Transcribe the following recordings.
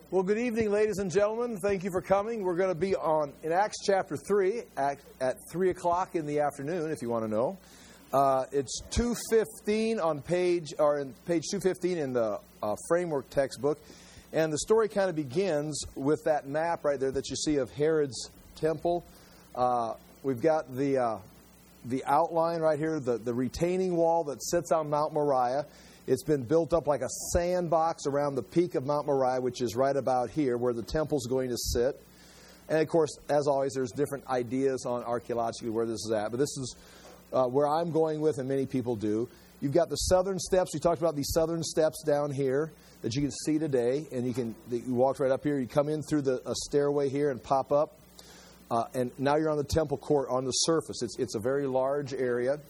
Well, good evening, ladies and gentlemen. Thank you for coming. We're going to be in Acts chapter 3 at 3 o'clock in the afternoon, if you want to know. It's 215 on page 215 in the framework textbook. And the story kind of begins with that map right there that you see of Herod's temple. We've got the outline right here, the retaining wall that sits on Mount Moriah. It's been built up like a sandbox around the peak of Mount Moriah, which is right about here where the temple's going to sit. And, of course, as always, there's different ideas on archaeologically where this is at. But this is where I'm going with, and many people do. You've got the southern steps. We talked about these southern steps down here that you can see today. And you walk right up here. You come in through a stairway here and pop up. And now you're on the temple court on the surface. It's a very large area.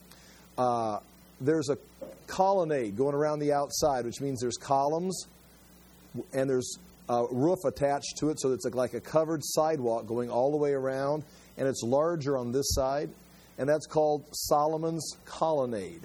There's a colonnade going around the outside, which means there's columns and there's a roof attached to it, so it's like a covered sidewalk going all the way around, and it's larger on this side, and that's called Solomon's Colonnade.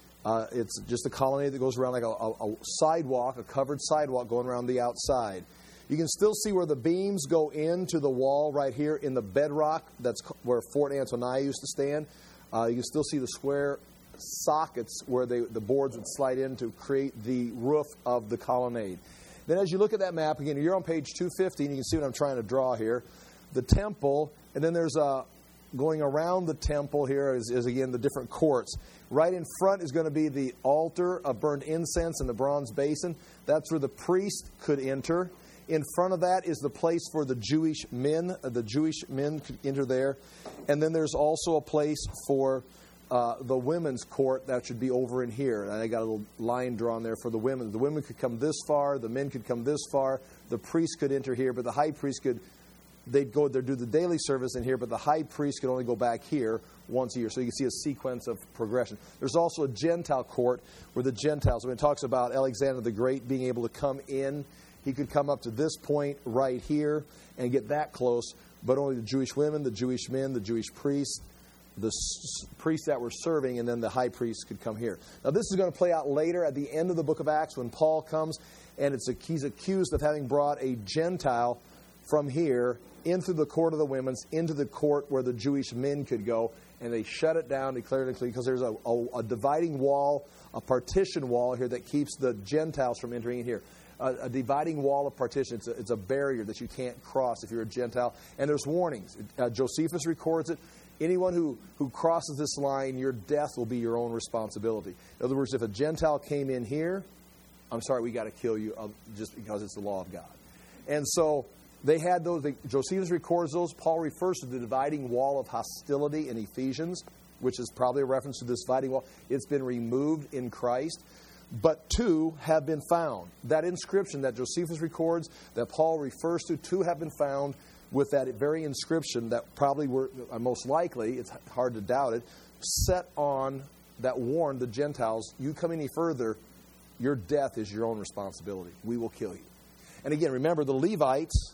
It's just a colonnade that goes around like a sidewalk, a covered sidewalk going around the outside. You can still see where the beams go into the wall right here in the bedrock. That's where Fort Antonia used to stand. You can still see the square sockets where the boards would slide in to create the roof of the colonnade. Then as you look at that map, again, you're on page 215, you can see what I'm trying to draw here. The temple, and then there's going around the temple here is again the different courts. Right in front is going to be the altar of burned incense and the bronze basin. That's where the priest could enter. In front of that is the place for the Jewish men. The Jewish men could enter there. And then there's also a place for the women's court that should be over in here. And I got a little line drawn there for the women. The women could come this far. The men could come this far. The priest could enter here, but the high priest they'd go there, do the daily service in here, but the high priest could only go back here once a year. So you can see a sequence of progression. There's also a Gentile court where the Gentiles, when it talks about Alexander the Great being able to come in, he could come up to this point right here and get that close, but only the Jewish women, the Jewish men, the Jewish priests, the priests that were serving, and then the high priest could come here. Now, this is going to play out later at the end of the book of Acts when Paul comes, and he's accused of having brought a Gentile from here into the court of the women's, into the court where the Jewish men could go, and they shut it down, declared it clean, because there's a dividing wall, a partition wall here that keeps the Gentiles from entering in here. A dividing wall of partition. It's a barrier that you can't cross if you're a Gentile. And there's warnings. Josephus records it. Anyone who crosses this line, your death will be your own responsibility. In other words, if a Gentile came in here, I'm sorry, we got to kill you just because it's the law of God. And so they had those. Josephus records those. Paul refers to the dividing wall of hostility in Ephesians, which is probably a reference to this dividing wall. It's been removed in Christ. But two have been found. That inscription that Josephus records, that Paul refers to, two have been found with that very inscription that probably were, most likely, it's hard to doubt it, set on that warned the Gentiles, you come any further, your death is your own responsibility. We will kill you. And again, remember, the Levites,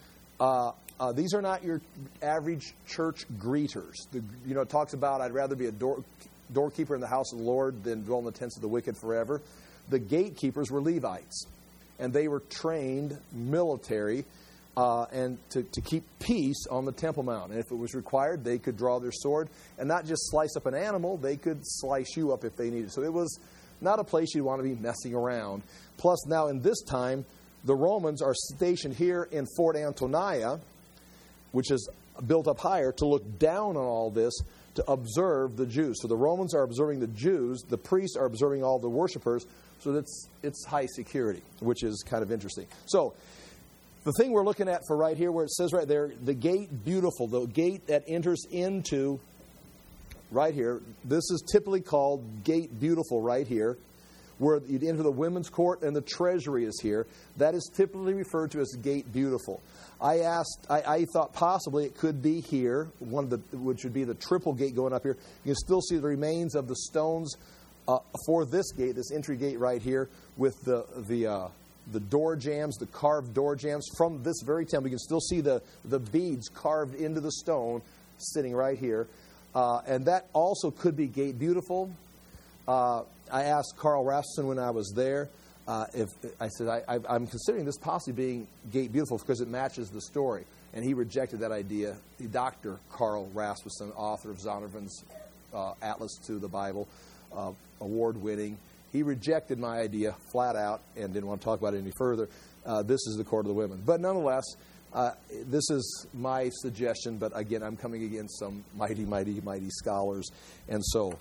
these are not your average church greeters. It talks about, I'd rather be a doorkeeper in the house of the Lord than dwell in the tents of the wicked forever. The gatekeepers were Levites, and they were trained military and to keep peace on the Temple Mount. And if it was required, they could draw their sword and not just slice up an animal, they could slice you up if they needed. So it was not a place you'd want to be messing around. Plus, now in this time, the Romans are stationed here in Fort Antonia, which is built up higher, to look down on all this, to observe the Jews. So the Romans are observing the Jews, the priests are observing all the worshipers, so it's high security, which is kind of interesting. So the thing we're looking at for right here, where it says right there, the gate beautiful, the gate that enters into, right here, this is typically called gate beautiful right here, where you'd enter the women's court and the treasury is here. That is typically referred to as gate beautiful. I thought possibly it could be here, which would be the triple gate going up here. You can still see the remains of the stones for this gate, this entry gate right here, with the door jambs, the carved door jambs from this very temple. You can still see the beads carved into the stone sitting right here. And that also could be gate beautiful. I asked Carl Rasmussen when I was there. I'm considering this possibly being Gate Beautiful because it matches the story. And he rejected that idea. Dr. Carl Rasmussen, author of Zondervan's Atlas to the Bible, award-winning, he rejected my idea flat out and didn't want to talk about it any further. This is the Court of the Women. But nonetheless, this is my suggestion. But again, I'm coming against some mighty, mighty, mighty scholars. And so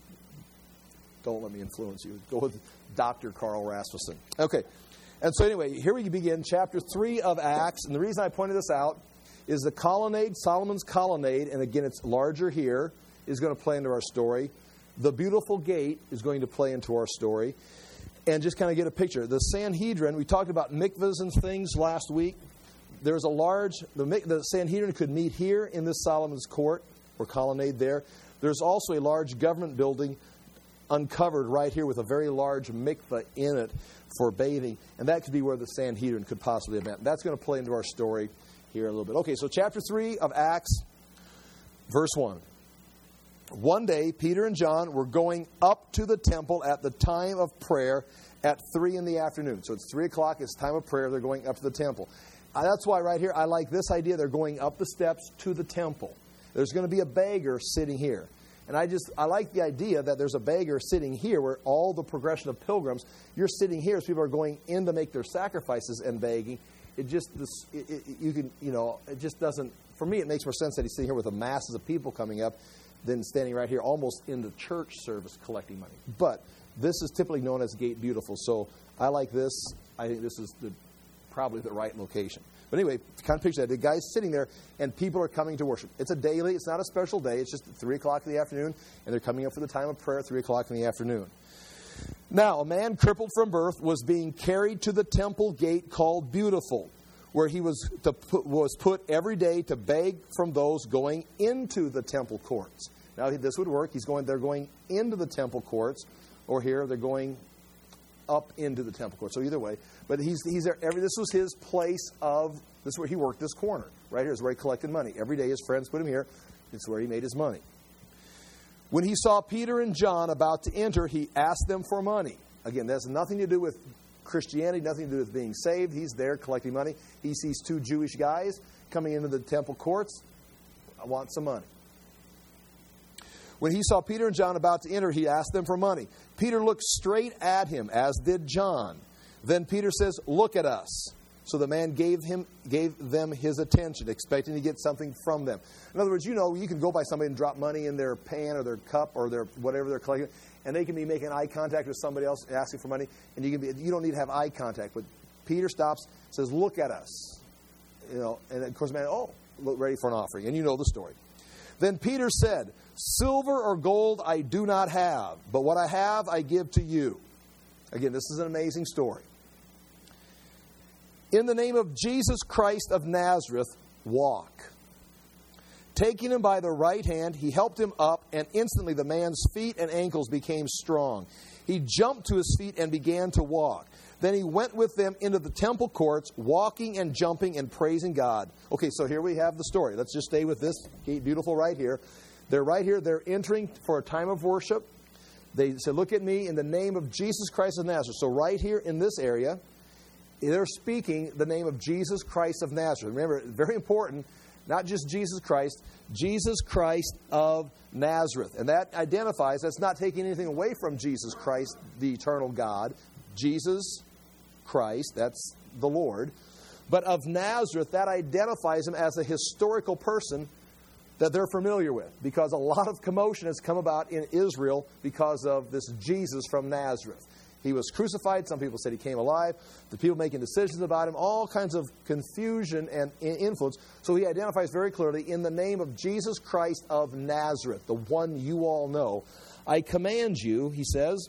don't let me influence you. Go with Dr. Carl Rasmussen. Okay. And so anyway, here we begin chapter 3 of Acts. And the reason I pointed this out is the colonnade, Solomon's colonnade, and again it's larger here, is going to play into our story. The beautiful gate is going to play into our story. And just kind of get a picture. The Sanhedrin, we talked about mikvahs and things last week. There's a large, the Sanhedrin could meet here in this Solomon's court, or colonnade there. There's also a large government building uncovered right here with a very large mikvah in it for bathing. And that could be where the Sanhedrin could possibly have been. That's going to play into our story here a little bit. Okay, so chapter 3 of Acts, verse 1. One day, Peter and John were going up to the temple at the time of prayer at 3 in the afternoon. So it's 3 o'clock, it's time of prayer, they're going up to the temple. That's why right here, I like this idea, they're going up the steps to the temple. There's going to be a beggar sitting here. And I like the idea that there's a beggar sitting here where all the progression of pilgrims, you're sitting here as people are going in to make their sacrifices and begging. It just doesn't, for me, it makes more sense that he's sitting here with the masses of people coming up than standing right here almost in the church service collecting money. But this is typically known as Gate Beautiful. So I like this. I think this is probably the right location. But anyway, kind of picture that. The guy's sitting there, and people are coming to worship. It's a daily, it's not a special day. It's just 3 o'clock in the afternoon, and they're coming up for the time of prayer at 3 o'clock in the afternoon. Now, a man crippled from birth was being carried to the temple gate called Beautiful, where he was put every day to beg from those going into the temple courts. Now, this would work. They're going into the temple courts, or here they're going up into the temple court. So either way, but he's there. This was his place this is where he worked this corner. Right here is where he collected money. Every day his friends put him here. It's where he made his money. When he saw Peter and John about to enter, he asked them for money. Again, that has nothing to do with Christianity, nothing to do with being saved. He's there collecting money. He sees 2 Jewish guys coming into the temple courts. I want some money. When he saw Peter and John about to enter, he asked them for money. Peter looked straight at him, as did John. Then Peter says, "Look at us." So the man gave them his attention, expecting to get something from them. In other words, you can go by somebody and drop money in their pan or their cup or their whatever they're collecting, and they can be making eye contact with somebody else asking for money, and you don't need to have eye contact. But Peter stops, says, "Look at us." And of course, man, look, ready for an offering, and you know the story. Then Peter said, "Silver or gold I do not have, but what I have I give to you." Again, this is an amazing story. "In the name of Jesus Christ of Nazareth, walk." Taking him by the right hand, he helped him up, and instantly the man's feet and ankles became strong. He jumped to his feet and began to walk. Then he went with them into the temple courts, walking and jumping and praising God. Okay, so here we have the story. Let's just stay with this Gate Beautiful right here. They're right here. They're entering for a time of worship. They said, "Look at me in the name of Jesus Christ of Nazareth." So right here in this area, they're speaking the name of Jesus Christ of Nazareth. Remember, very important, not just Jesus Christ of Nazareth. And that identifies, that's not taking anything away from Jesus Christ, the eternal God. Jesus Christ, that's the Lord. But of Nazareth, that identifies him as a historical person that they're familiar with, because a lot of commotion has come about in Israel because of this Jesus from Nazareth. He was crucified. Some people said he came alive. The people making decisions about him, all kinds of confusion and influence. So he identifies very clearly, in the name of Jesus Christ of Nazareth, the one you all know, I command you, he says,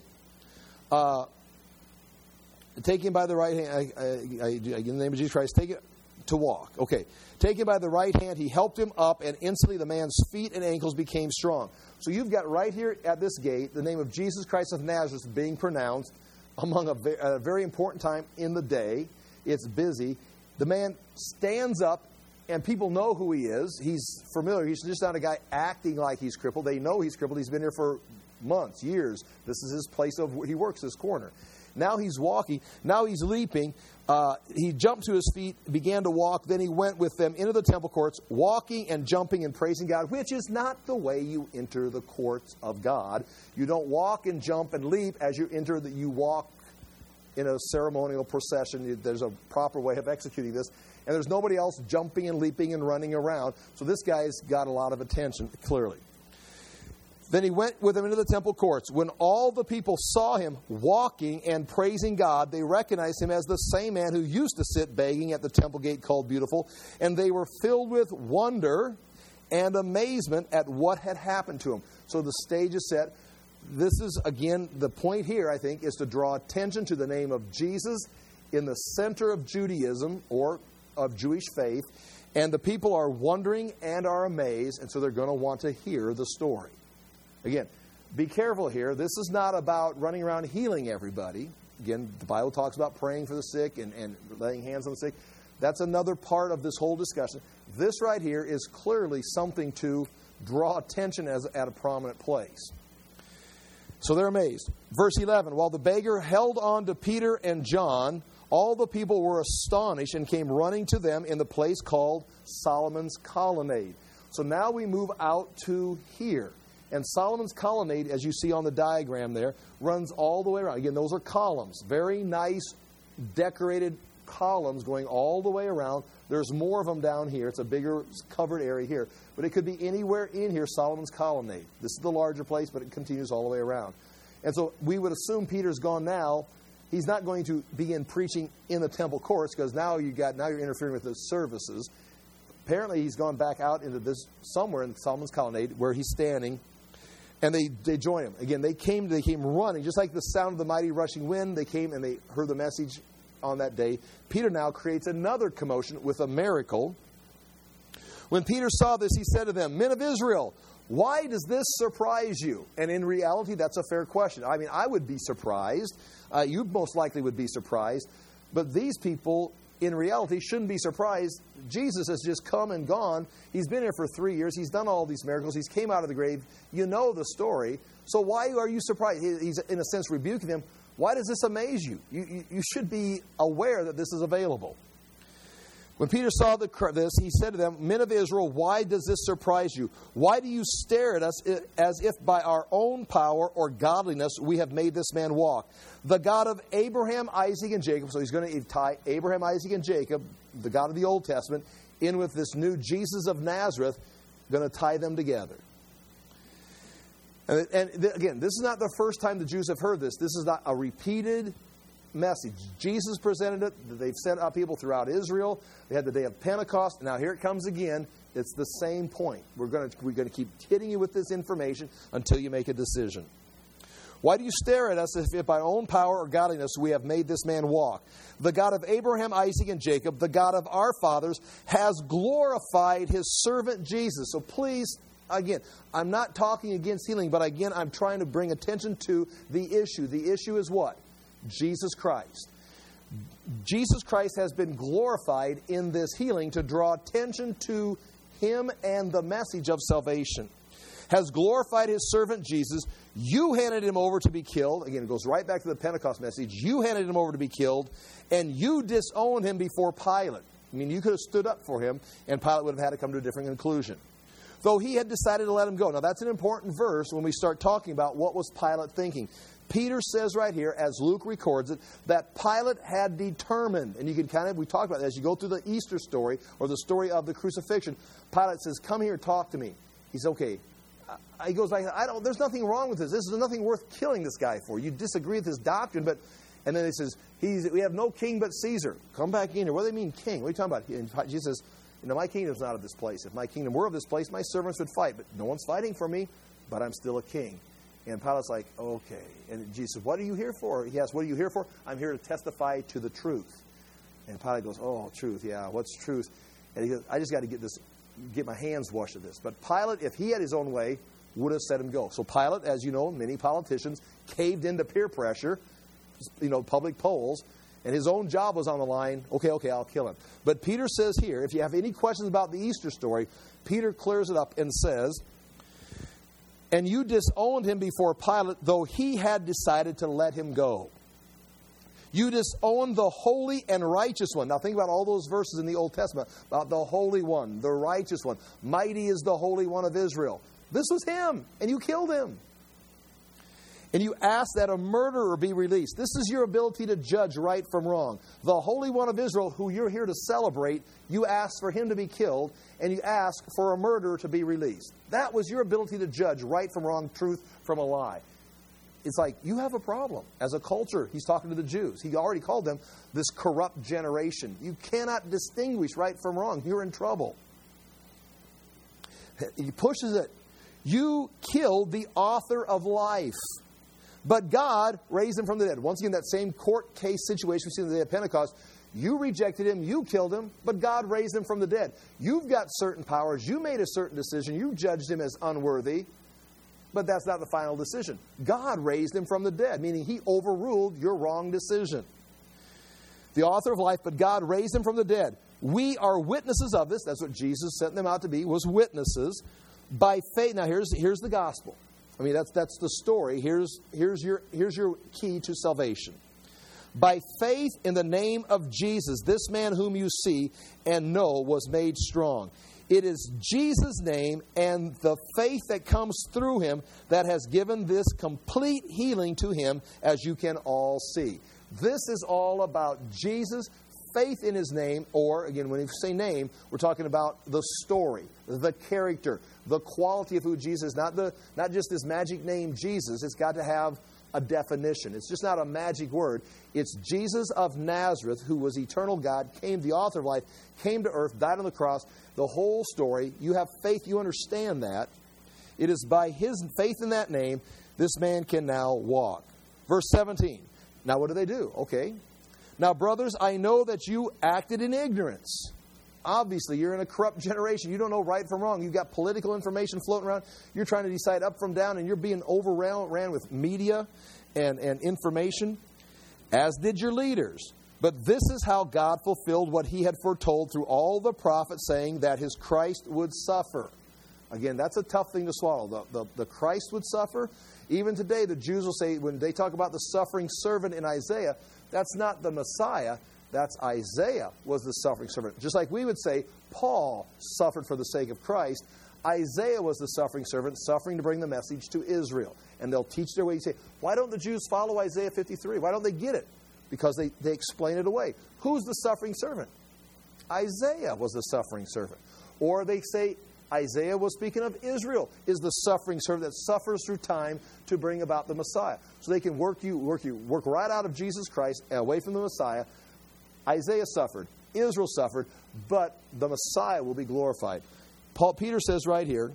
take him by the right hand, in the name of Jesus Christ, take it to walk. Okay. Take him by the right hand, he helped him up, and instantly the man's feet and ankles became strong. So you've got right here at this gate the name of Jesus Christ of Nazareth being pronounced among a very important time in the day. It's busy. The man stands up, and people know who he is. He's familiar. He's just not a guy acting like he's crippled. They know he's crippled. He's been here for months, years. This is his place he works, this corner. Now he's walking. Now he's leaping. He jumped to his feet, began to walk. Then he went with them into the temple courts, walking and jumping and praising God, which is not the way you enter the courts of God. You don't walk and jump and leap as you enter. You walk in a ceremonial procession. There's a proper way of executing this. And there's nobody else jumping and leaping and running around. So this guy's got a lot of attention, clearly. Then he went with them into the temple courts. When all the people saw him walking and praising God, they recognized him as the same man who used to sit begging at the temple gate called Beautiful. And they were filled with wonder and amazement at what had happened to him. So the stage is set. This is, again, the point here, I think, is to draw attention to the name of Jesus in the center of Judaism or of Jewish faith. And the people are wondering and are amazed, and so they're going to want to hear the story. Again, be careful here. This is not about running around healing everybody. Again, the Bible talks about praying for the sick and laying hands on the sick. That's another part of this whole discussion. This right here is clearly something to draw attention at a prominent place. So they're amazed. Verse 11, while the beggar held on to Peter and John, all the people were astonished and came running to them in the place called Solomon's Colonnade. So now we move out to here. And Solomon's Colonnade, as you see on the diagram there, runs all the way around. Again, those are columns. Very nice, decorated columns going all the way around. There's more of them down here. It's a bigger covered area here. But it could be anywhere in here, Solomon's Colonnade. This is the larger place, but it continues all the way around. And so we would assume Peter's gone now. He's not going to begin preaching in the temple courts because now you're interfering with the services. Apparently he's gone back out into this somewhere in Solomon's Colonnade where he's standing. And they join him. Again, they came running, just like the sound of the mighty rushing wind. They came and they heard the message on that day. Peter now creates another commotion with a miracle. When Peter saw this, he said to them, "Men of Israel, why does this surprise you?" And in reality, that's a fair question. I mean, I would be surprised. You most likely would be surprised. But these people, in reality, shouldn't be surprised. Jesus has just come and gone. He's been here for 3 years. He's done all these miracles. He's came out of the grave. You know the story. So why are you surprised? He's, in a sense, rebuking them. Why does this amaze you? You should be aware that this is available. When Peter saw this, he said to them, "Men of Israel, why does this surprise you? Why do you stare at us as if by our own power or godliness we have made this man walk? The God of Abraham, Isaac, and Jacob," so he's going to tie Abraham, Isaac, and Jacob, the God of the Old Testament, in with this new Jesus of Nazareth, going to tie them together. And again, this is not the first time the Jews have heard this. This is not a repeated message. Jesus presented it. They've sent out people throughout Israel. They had the day of Pentecost. Now here it comes again. It's the same point. We're going to keep hitting you with this information until you make a decision. Why do you stare at us as if by own power or godliness we have made this man walk? The God of Abraham, Isaac, and Jacob, the God of our fathers, has glorified his servant Jesus. So please, again, I'm not talking against healing, but again, I'm trying to bring attention to the issue. The issue is what? Jesus Christ. Jesus Christ has been glorified in this healing to draw attention to him and the message of salvation. Has glorified his servant Jesus. You handed him over to be killed. Again, it goes right back to the Pentecost message. You handed him over to be killed, and you disowned him before Pilate. I mean, you could have stood up for him, and Pilate would have had to come to a different conclusion. Though he had decided to let him go. Now, that's an important verse when we start talking about what was Pilate thinking. Peter says right here, as Luke records it, that Pilate had determined, and you can we talked about that as you go through the Easter story, or the story of the crucifixion. Pilate says, "Come here, talk to me." He's okay. He goes back, there's nothing wrong with this. This is nothing worth killing this guy for. You disagree with his doctrine, and then he says, we have no king but Caesar. Come back in here. What do they mean, king? What are you talking about? And Jesus says, my kingdom's not of this place. If my kingdom were of this place, my servants would fight. But no one's fighting for me, but I'm still a king. And Pilate's like, okay. And Jesus says, what are you here for? He asks, what are you here for? I'm here to testify to the truth. And Pilate goes, oh, truth, yeah, what's truth? And he goes, I just got to get my hands washed of this. But Pilate, if he had his own way, would have let him go. So Pilate, as you know, many politicians caved into peer pressure, public polls, and his own job was on the line. Okay, I'll kill him. But Peter says here, if you have any questions about the Easter story, Peter clears it up and says, and you disowned him before Pilate, though he had decided to let him go. You disown the holy and righteous one. Now think about all those verses in the Old Testament about the Holy One, the righteous one. Mighty is the Holy One of Israel. This was him, and you killed him. And you ask that a murderer be released. This is your ability to judge right from wrong. The Holy One of Israel, who you're here to celebrate, you ask for him to be killed, and you ask for a murderer to be released. That was your ability to judge right from wrong, truth from a lie. It's like, you have a problem. As a culture, he's talking to the Jews. He already called them this corrupt generation. You cannot distinguish right from wrong. You're in trouble. He pushes it. You killed the author of life. But God raised him from the dead. Once again, that same court case situation we see on the day of Pentecost. You rejected him, you killed him, but God raised him from the dead. You've got certain powers. You made a certain decision. You judged him as unworthy. But that's not the final decision. God raised him from the dead, meaning he overruled your wrong decision. The author of life, but God raised him from the dead. We are witnesses of this. That's what Jesus sent them out to be, was witnesses. By faith. Now here's the gospel. I mean, that's the story. Here's your key to salvation. By faith in the name of Jesus, this man whom you see and know was made strong. It is Jesus' name and the faith that comes through him that has given this complete healing to him, as you can all see. This is all about Jesus, faith in his name, or, again, when we say name, we're talking about the story, the character, the quality of who Jesus is. Not just this magic name, Jesus. It's got to have a definition. It's just not a magic word. It's Jesus of Nazareth, who was eternal God, came, the author of life, came to earth, died on the cross. The whole story. You have faith. You understand that. It is by his faith in that name, this man can now walk. Verse 17. Now what do? Okay. Now, brothers, I know that you acted in ignorance. Obviously, you're in a corrupt generation. You don't know right from wrong. You've got political information floating around. You're trying to decide up from down, and you're being overran with media and information, as did your leaders. But this is how God fulfilled what he had foretold through all the prophets, saying that his Christ would suffer. Again, that's a tough thing to swallow. The Christ would suffer. Even today, the Jews will say, when they talk about the suffering servant in Isaiah, that's not the Messiah. That's Isaiah was the suffering servant. Just like we would say, Paul suffered for the sake of Christ. Isaiah was the suffering servant, suffering to bring the message to Israel. And they'll teach their way. You say, why don't the Jews follow Isaiah 53? Why don't they get it? Because they explain it away. Who's the suffering servant? Isaiah was the suffering servant. Or they say Isaiah was speaking of Israel, is the suffering servant that suffers through time to bring about the Messiah. So they can work right out of Jesus Christ, away from the Messiah. Isaiah suffered, Israel suffered, but the Messiah will be glorified. Peter says right here,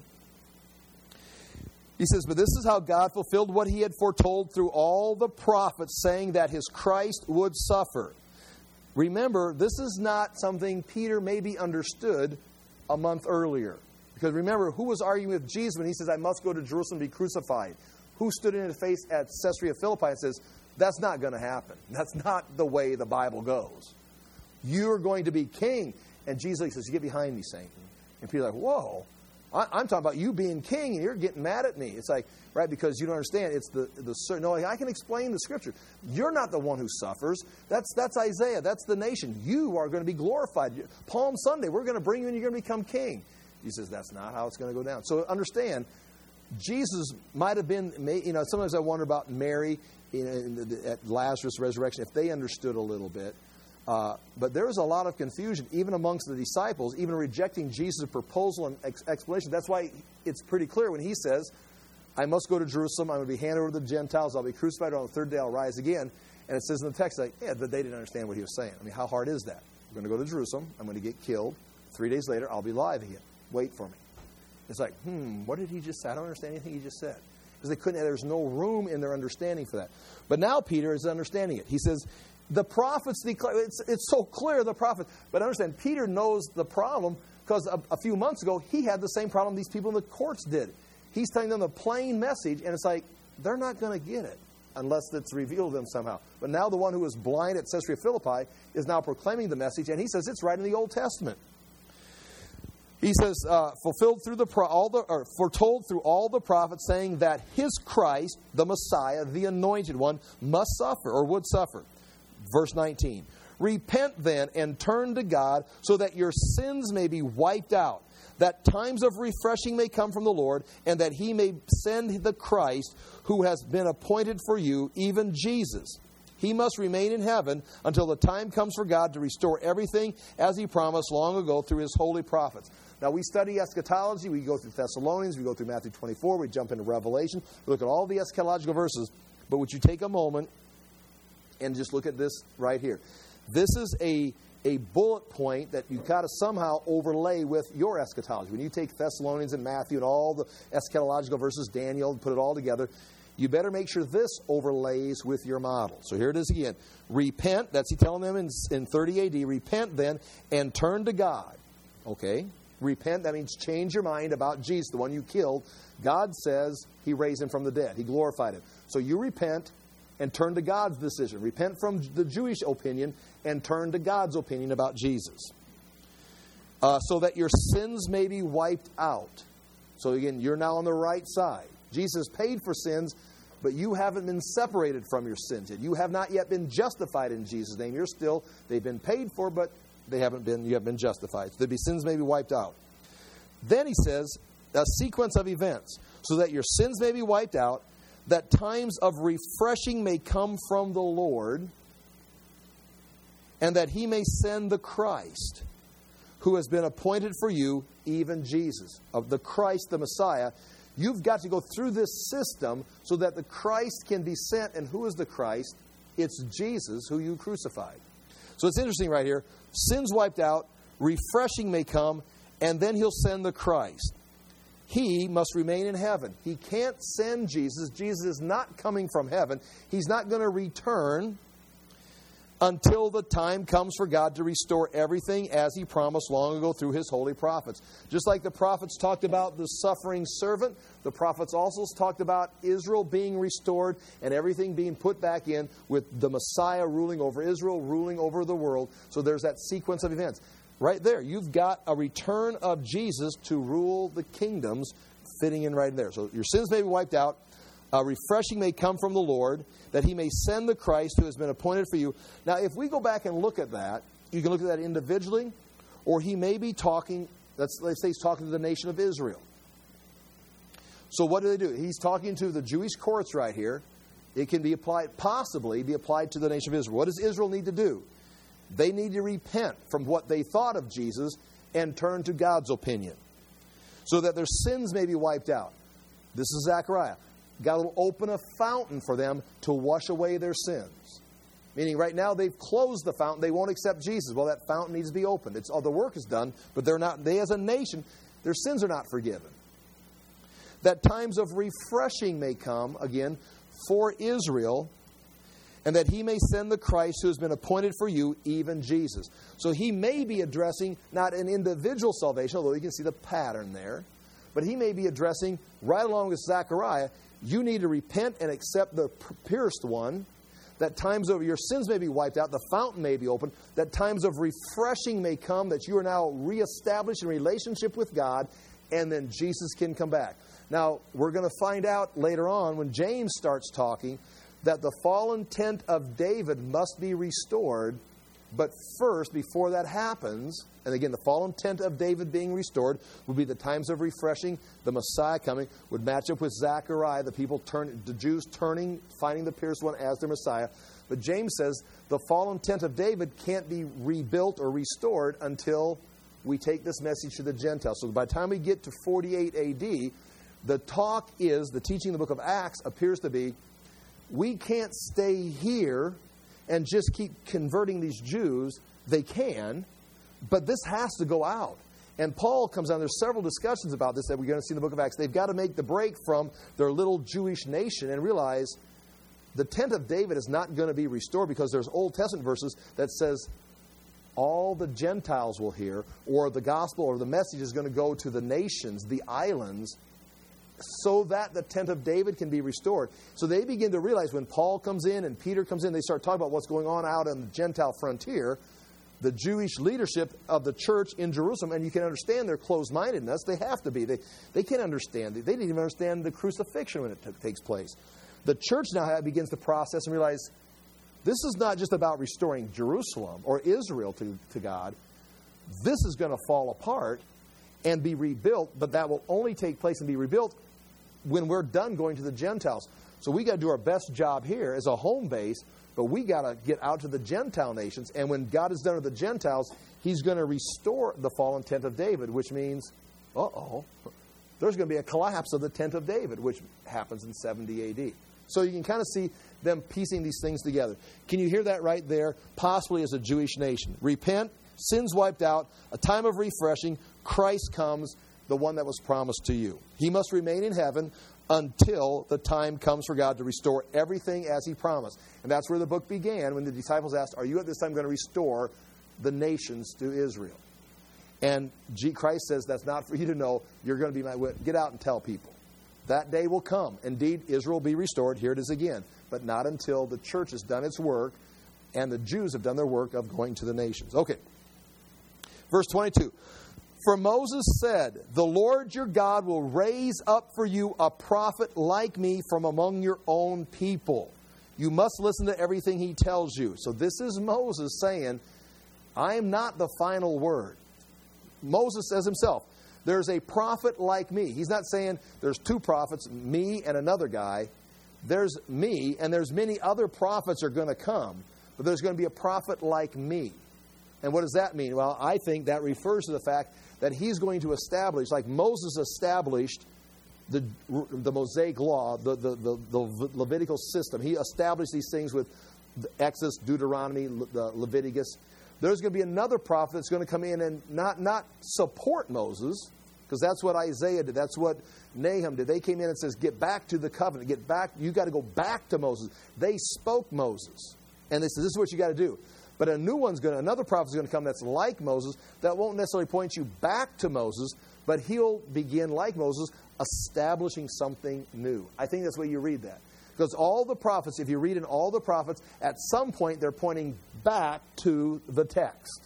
he says, but this is how God fulfilled what he had foretold through all the prophets, saying that his Christ would suffer. Remember, this is not something Peter maybe understood a month earlier. Because remember, who was arguing with Jesus when he says, I must go to Jerusalem and be crucified? Who stood in his face at Caesarea Philippi and says, that's not going to happen. That's not the way the Bible goes. You're going to be king. And Jesus says, get behind me, Satan. And Peter's like, whoa. I'm talking about you being king, and you're getting mad at me. It's like, right, because you don't understand. It's no, I can explain the Scripture. You're not the one who suffers. That's Isaiah. That's the nation. You are going to be glorified. Palm Sunday, we're going to bring you, and you're going to become king. He says, that's not how it's going to go down. So understand, Jesus might have been, sometimes I wonder about Mary at Lazarus' resurrection, if they understood a little bit. But there was a lot of confusion, even amongst the disciples, even rejecting Jesus' proposal and explanation. That's why it's pretty clear when he says, I must go to Jerusalem, I'm going to be handed over to the Gentiles, I'll be crucified, on the third day I'll rise again. And it says in the text, but they didn't understand what he was saying. I mean, how hard is that? I'm going to go to Jerusalem, I'm going to get killed, 3 days later I'll be alive again. Wait for me. It's like, what did he just say? I don't understand anything he just said. Because they couldn't, there's no room in their understanding for that. But now Peter is understanding it. He says, the prophets declare, it's so clear, the prophets. But understand, Peter knows the problem because a few months ago, he had the same problem these people in the courts did. He's telling them the plain message, and it's like, they're not going to get it unless it's revealed to them somehow. But now the one who was blind at Caesarea Philippi is now proclaiming the message, and he says it's right in the Old Testament. He says, foretold through all the prophets, saying that his Christ, the Messiah, the Anointed One, must suffer or would suffer. Verse 19. Repent then and turn to God so that your sins may be wiped out, that times of refreshing may come from the Lord, and that He may send the Christ who has been appointed for you, even Jesus. He must remain in heaven until the time comes for God to restore everything as He promised long ago through His holy prophets. Now, we study eschatology. We go through Thessalonians. We go through Matthew 24. We jump into Revelation. We look at all the eschatological verses. But would you take a moment and just look at this right here? This is a bullet point that you've got to somehow overlay with your eschatology. When you take Thessalonians and Matthew and all the eschatological verses, Daniel, and put it all together, you better make sure this overlays with your model. So here it is again. Repent, that's He telling them in 30 AD, repent then and turn to God. Okay? Repent, that means change your mind about Jesus, the one you killed. God says He raised Him from the dead. He glorified Him. So you repent and turn to God's decision. Repent from the Jewish opinion and turn to God's opinion about Jesus. So that your sins may be wiped out. So again, you're now on the right side. Jesus paid for sins, but you haven't been separated from your sins yet. You have not yet been justified in Jesus' name. They've been paid for, but you haven't been justified. So the sins may be wiped out. Then He says, a sequence of events, so that your sins may be wiped out, that times of refreshing may come from the Lord, and that He may send the Christ, who has been appointed for you, even Jesus. Of the Christ, the Messiah, you've got to go through this system so that the Christ can be sent. And who is the Christ? It's Jesus, who you crucified. So it's interesting right here. Sins wiped out, refreshing may come, and then He'll send the Christ. He must remain in heaven. He can't send Jesus. Jesus is not coming from heaven. He's not going to return until the time comes for God to restore everything as He promised long ago through His holy prophets. Just like the prophets talked about the suffering servant, the prophets also talked about Israel being restored and everything being put back in with the Messiah ruling over Israel, ruling over the world. So there's that sequence of events. Right there, you've got a return of Jesus to rule the kingdoms fitting in right there. So your sins may be wiped out. Refreshing may come from the Lord, that He may send the Christ who has been appointed for you. Now, if we go back and look at that, you can look at that individually, or He may be talking, let's say He's talking to the nation of Israel. So what do? He's talking to the Jewish courts right here. It can be applied, possibly be applied to the nation of Israel. What does Israel need to do? They need to repent from what they thought of Jesus and turn to God's opinion, so that their sins may be wiped out. This is Zechariah. God will open a fountain for them to wash away their sins. Meaning right now they've closed the fountain. They won't accept Jesus. Well, that fountain needs to be opened. All the work is done, but they as a nation, their sins are not forgiven. That times of refreshing may come, again, for Israel, and that He may send the Christ who has been appointed for you, even Jesus. So He may be addressing not an individual salvation, although you can see the pattern there, but He may be addressing, right along with Zechariah, you need to repent and accept the pierced one, that times of your sins may be wiped out, the fountain may be opened, that times of refreshing may come, that you are now reestablished in relationship with God, and then Jesus can come back. Now, we're going to find out later on when James starts talking that the fallen tent of David must be restored. But first, before that happens, and again, the fallen tent of David being restored would be the times of refreshing. The Messiah coming would match up with Zechariah, the Jews turning, finding the pierced one as their Messiah. But James says the fallen tent of David can't be rebuilt or restored until we take this message to the Gentiles. So by the time we get to 48 AD, the teaching in the book of Acts appears to be, we can't stay here and just keep converting these Jews. They can, but this has to go out. And Paul comes on. There's several discussions about this that we're going to see in the book of Acts. They've got to make the break from their little Jewish nation and realize the tent of David is not going to be restored, because there's Old Testament verses that says all the Gentiles will hear, or the gospel or the message is going to go to the nations, the islands, so that the tent of David can be restored. So they begin to realize when Paul comes in and Peter comes in, they start talking about what's going on out on the Gentile frontier, the Jewish leadership of the church in Jerusalem, and you can understand their closed-mindedness. They have to be. They can't understand. They didn't even understand the crucifixion when it takes place. The church now begins to process and realize This is not just about restoring Jerusalem or Israel to God. This is going to fall apart and be rebuilt, but that will only take place and be rebuilt when we're done going to the Gentiles. So we got to do our best job here as a home base, but we got to get out to the Gentile nations. And when God is done with the Gentiles, He's going to restore the fallen tent of David, which means, there's going to be a collapse of the tent of David, which happens in 70 A.D. So you can kind of see them piecing these things together. Can you hear that right there? Possibly as a Jewish nation. Repent, sins wiped out, a time of refreshing, Christ comes, the one that was promised to you. He must remain in heaven until the time comes for God to restore everything as He promised. And that's where the book began, when the disciples asked, are you at this time going to restore the nations to Israel? And Christ says, that's not for you to know. You're going to be my witness. Get out and tell people. That day will come. Indeed, Israel will be restored. Here it is again. But not until the church has done its work and the Jews have done their work of going to the nations. Okay. Verse 22. For Moses said, the Lord your God will raise up for you a prophet like me from among your own people. You must listen to everything he tells you. So this is Moses saying, I am not the final word. Moses says himself, there's a prophet like me. He's not saying there's two prophets, me and another guy. There's me, and there's many other prophets are going to come, but there's going to be a prophet like me. And what does that mean? Well, I think that refers to the fact that he's going to establish, like Moses established the Mosaic law, the Levitical system. He established these things with Exodus, Deuteronomy, Leviticus. There's going to be another prophet that's going to come in and not support Moses, because that's what Isaiah did. That's what Nahum did. They came in and says, get back to the covenant. Get back. You got to go back to Moses. They spoke Moses. And they said, this is what you got to do. But another prophet is going to come that's like Moses, that won't necessarily point you back to Moses, but he'll begin, like Moses, establishing something new. I think that's why you read that. Because all the prophets, if you read in all the prophets, at some point they're pointing back to the text.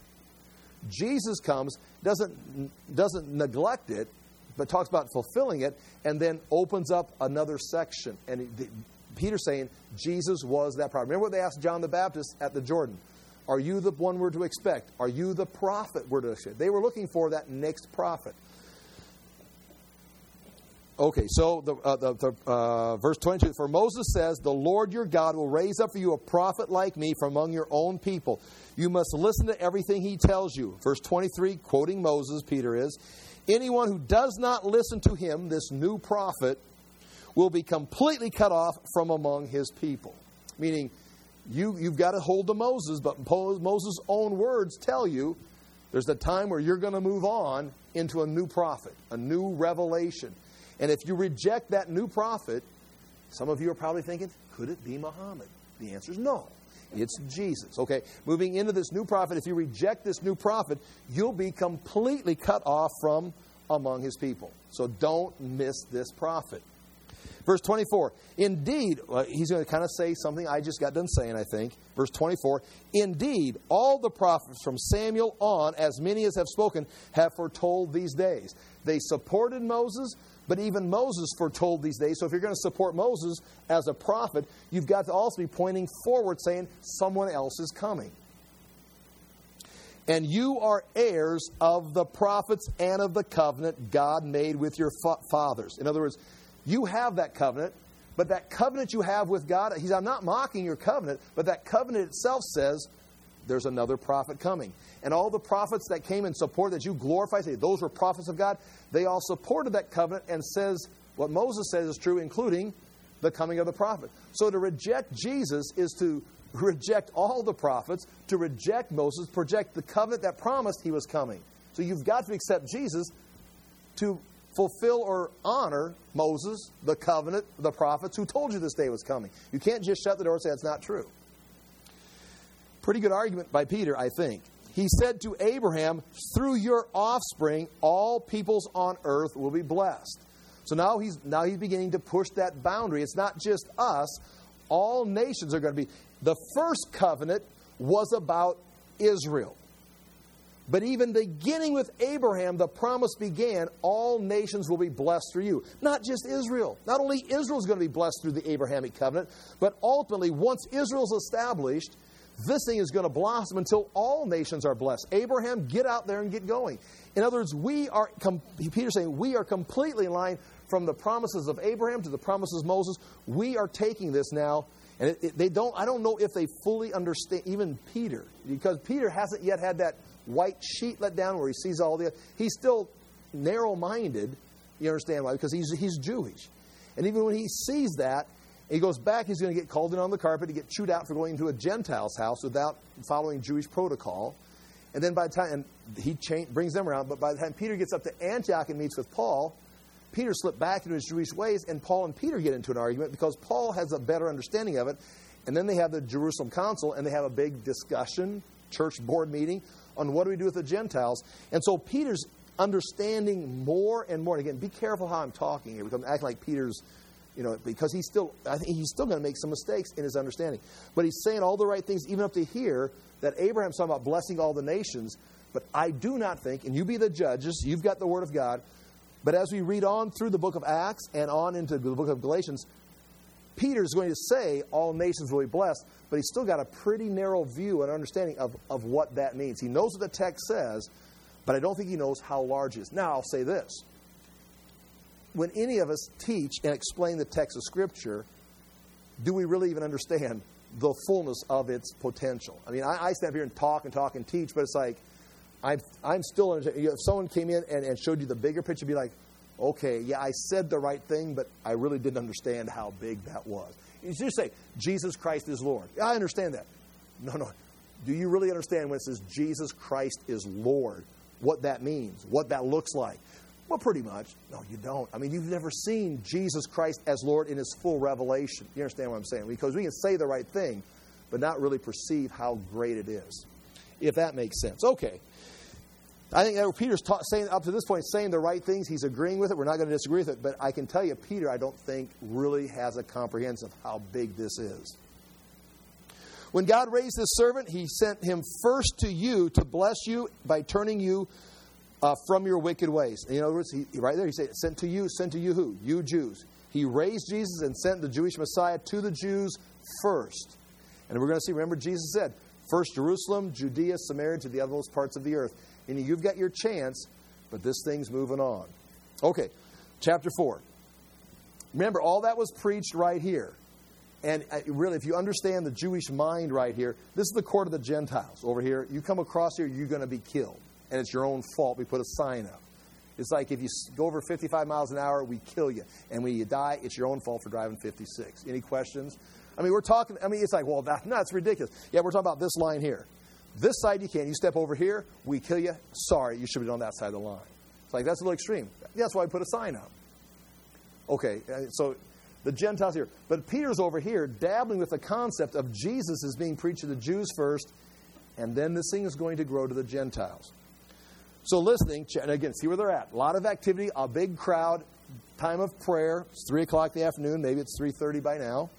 Jesus comes, doesn't neglect it, but talks about fulfilling it, and then opens up another section. And Peter's saying, Jesus was that prophet. Remember what they asked John the Baptist at the Jordan? Are you the one we're to expect? Are you the prophet we're to expect? They were looking for that next prophet. Okay, so verse 22, for Moses says, the Lord your God will raise up for you a prophet like me from among your own people. You must listen to everything he tells you. Verse 23, quoting Moses, Peter is, anyone who does not listen to him, this new prophet, will be completely cut off from among his people. Meaning, you've got to hold to Moses, but Moses' own words tell you there's a time where you're going to move on into a new prophet, a new revelation. And if you reject that new prophet, some of you are probably thinking, could it be Muhammad? The answer is no. It's Jesus. Okay, moving into this new prophet, if you reject this new prophet, you'll be completely cut off from among his people. So don't miss this prophet. Verse 24, indeed, he's going to kind of say something I just got done saying, I think. Verse 24, indeed, all the prophets from Samuel on, as many as have spoken, have foretold these days. They supported Moses, but even Moses foretold these days. So if you're going to support Moses as a prophet, you've got to also be pointing forward, saying someone else is coming. And you are heirs of the prophets and of the covenant God made with your fathers. In other words, you have that covenant, but that covenant you have with God, I'm not mocking your covenant, but that covenant itself says there's another prophet coming. And all the prophets that came in support that you glorify, say those were prophets of God, they all supported that covenant and says what Moses says is true, including the coming of the prophet. So to reject Jesus is to reject all the prophets, to reject Moses, project the covenant that promised he was coming. So you've got to accept Jesus to fulfill or honor Moses, the covenant, the prophets who told you this day was coming. You can't just shut the door and say it's not true. Pretty good argument by Peter, I think. He said to Abraham, through your offspring, all peoples on earth will be blessed. So now he's beginning to push that boundary. It's not just us. All nations are going to be. The first covenant was about Israel. But even beginning with Abraham, the promise began, all nations will be blessed through you. Not just Israel. Not only Israel is going to be blessed through the Abrahamic covenant, but ultimately, once Israel's established, this thing is going to blossom until all nations are blessed. Abraham, get out there and get going. In other words, Peter's saying, we are completely in line from the promises of Abraham to the promises of Moses. We are taking this now. And I don't know if they fully understand, even Peter, because Peter hasn't yet had that white sheet let down where he sees all he's still narrow-minded. You understand why? Because he's Jewish. And even when he sees that, he goes back, he's going to get called in on the carpet to get chewed out for going into a Gentile's house without following Jewish protocol. And then by the time, and he brings them around, but by the time Peter gets up to Antioch and meets with Paul, Peter slipped back into his Jewish ways, and Paul and Peter get into an argument because Paul has a better understanding of it. And then they have the Jerusalem Council, and they have a big discussion, church board meeting, on what do we do with the Gentiles. And so Peter's understanding more and more. And again, be careful how I'm talking here, because I'm acting like Peter's, because I think he's still going to make some mistakes in his understanding. But he's saying all the right things, even up to here, that Abraham's talking about blessing all the nations. But I do not think, and you be the judges, you've got the Word of God, but as we read on through the book of Acts and on into the book of Galatians, Peter's going to say all nations will be blessed, but he's still got a pretty narrow view and understanding of what that means. He knows what the text says, but I don't think he knows how large it is. Now, I'll say this. When any of us teach and explain the text of Scripture, do we really even understand the fullness of its potential? I mean, I stand up here and talk and teach, but it's like, I'm still understanding. If someone came in and showed you the bigger picture, you'd be like, okay, yeah, I said the right thing, but I really didn't understand how big that was. You just say, Jesus Christ is Lord. I understand that. No. Do you really understand when it says Jesus Christ is Lord, what that means, what that looks like? Well, pretty much. No, you don't. I mean, you've never seen Jesus Christ as Lord in His full revelation. You understand what I'm saying? Because we can say the right thing, but not really perceive how great it is, if that makes sense. Okay. I think that Peter's saying up to this point, saying the right things. He's agreeing with it. We're not going to disagree with it. But I can tell you, Peter, I don't think, really has a comprehension of how big this is. When God raised His servant, He sent him first to you to bless you by turning you from your wicked ways. In other words, right there, He said, sent to you who? You Jews. He raised Jesus and sent the Jewish Messiah to the Jews first. And we're going to see, remember, Jesus said, first Jerusalem, Judea, Samaria, to the othermost parts of the earth. And you've got your chance, but this thing's moving on. Okay, chapter 4. Remember, all that was preached right here. And really, if you understand the Jewish mind right here, this is the court of the Gentiles over here. You come across here, you're going to be killed. And it's your own fault. We put a sign up. It's like if you go over 55 miles an hour, we kill you. And when you die, it's your own fault for driving 56. Any questions? I mean, it's like, well, that's ridiculous. Yeah, we're talking about this line here. This side you can't. You step over here, we kill you. Sorry, you should be on that side of the line. It's like, that's a little extreme. That's why I put a sign up. Okay, so the Gentiles here. But Peter's over here dabbling with the concept of Jesus as being preached to the Jews first, and then this thing is going to grow to the Gentiles. So listening, and again, see where they're at. A lot of activity, a big crowd, time of prayer. It's 3 o'clock in the afternoon. Maybe it's 3:30 by now.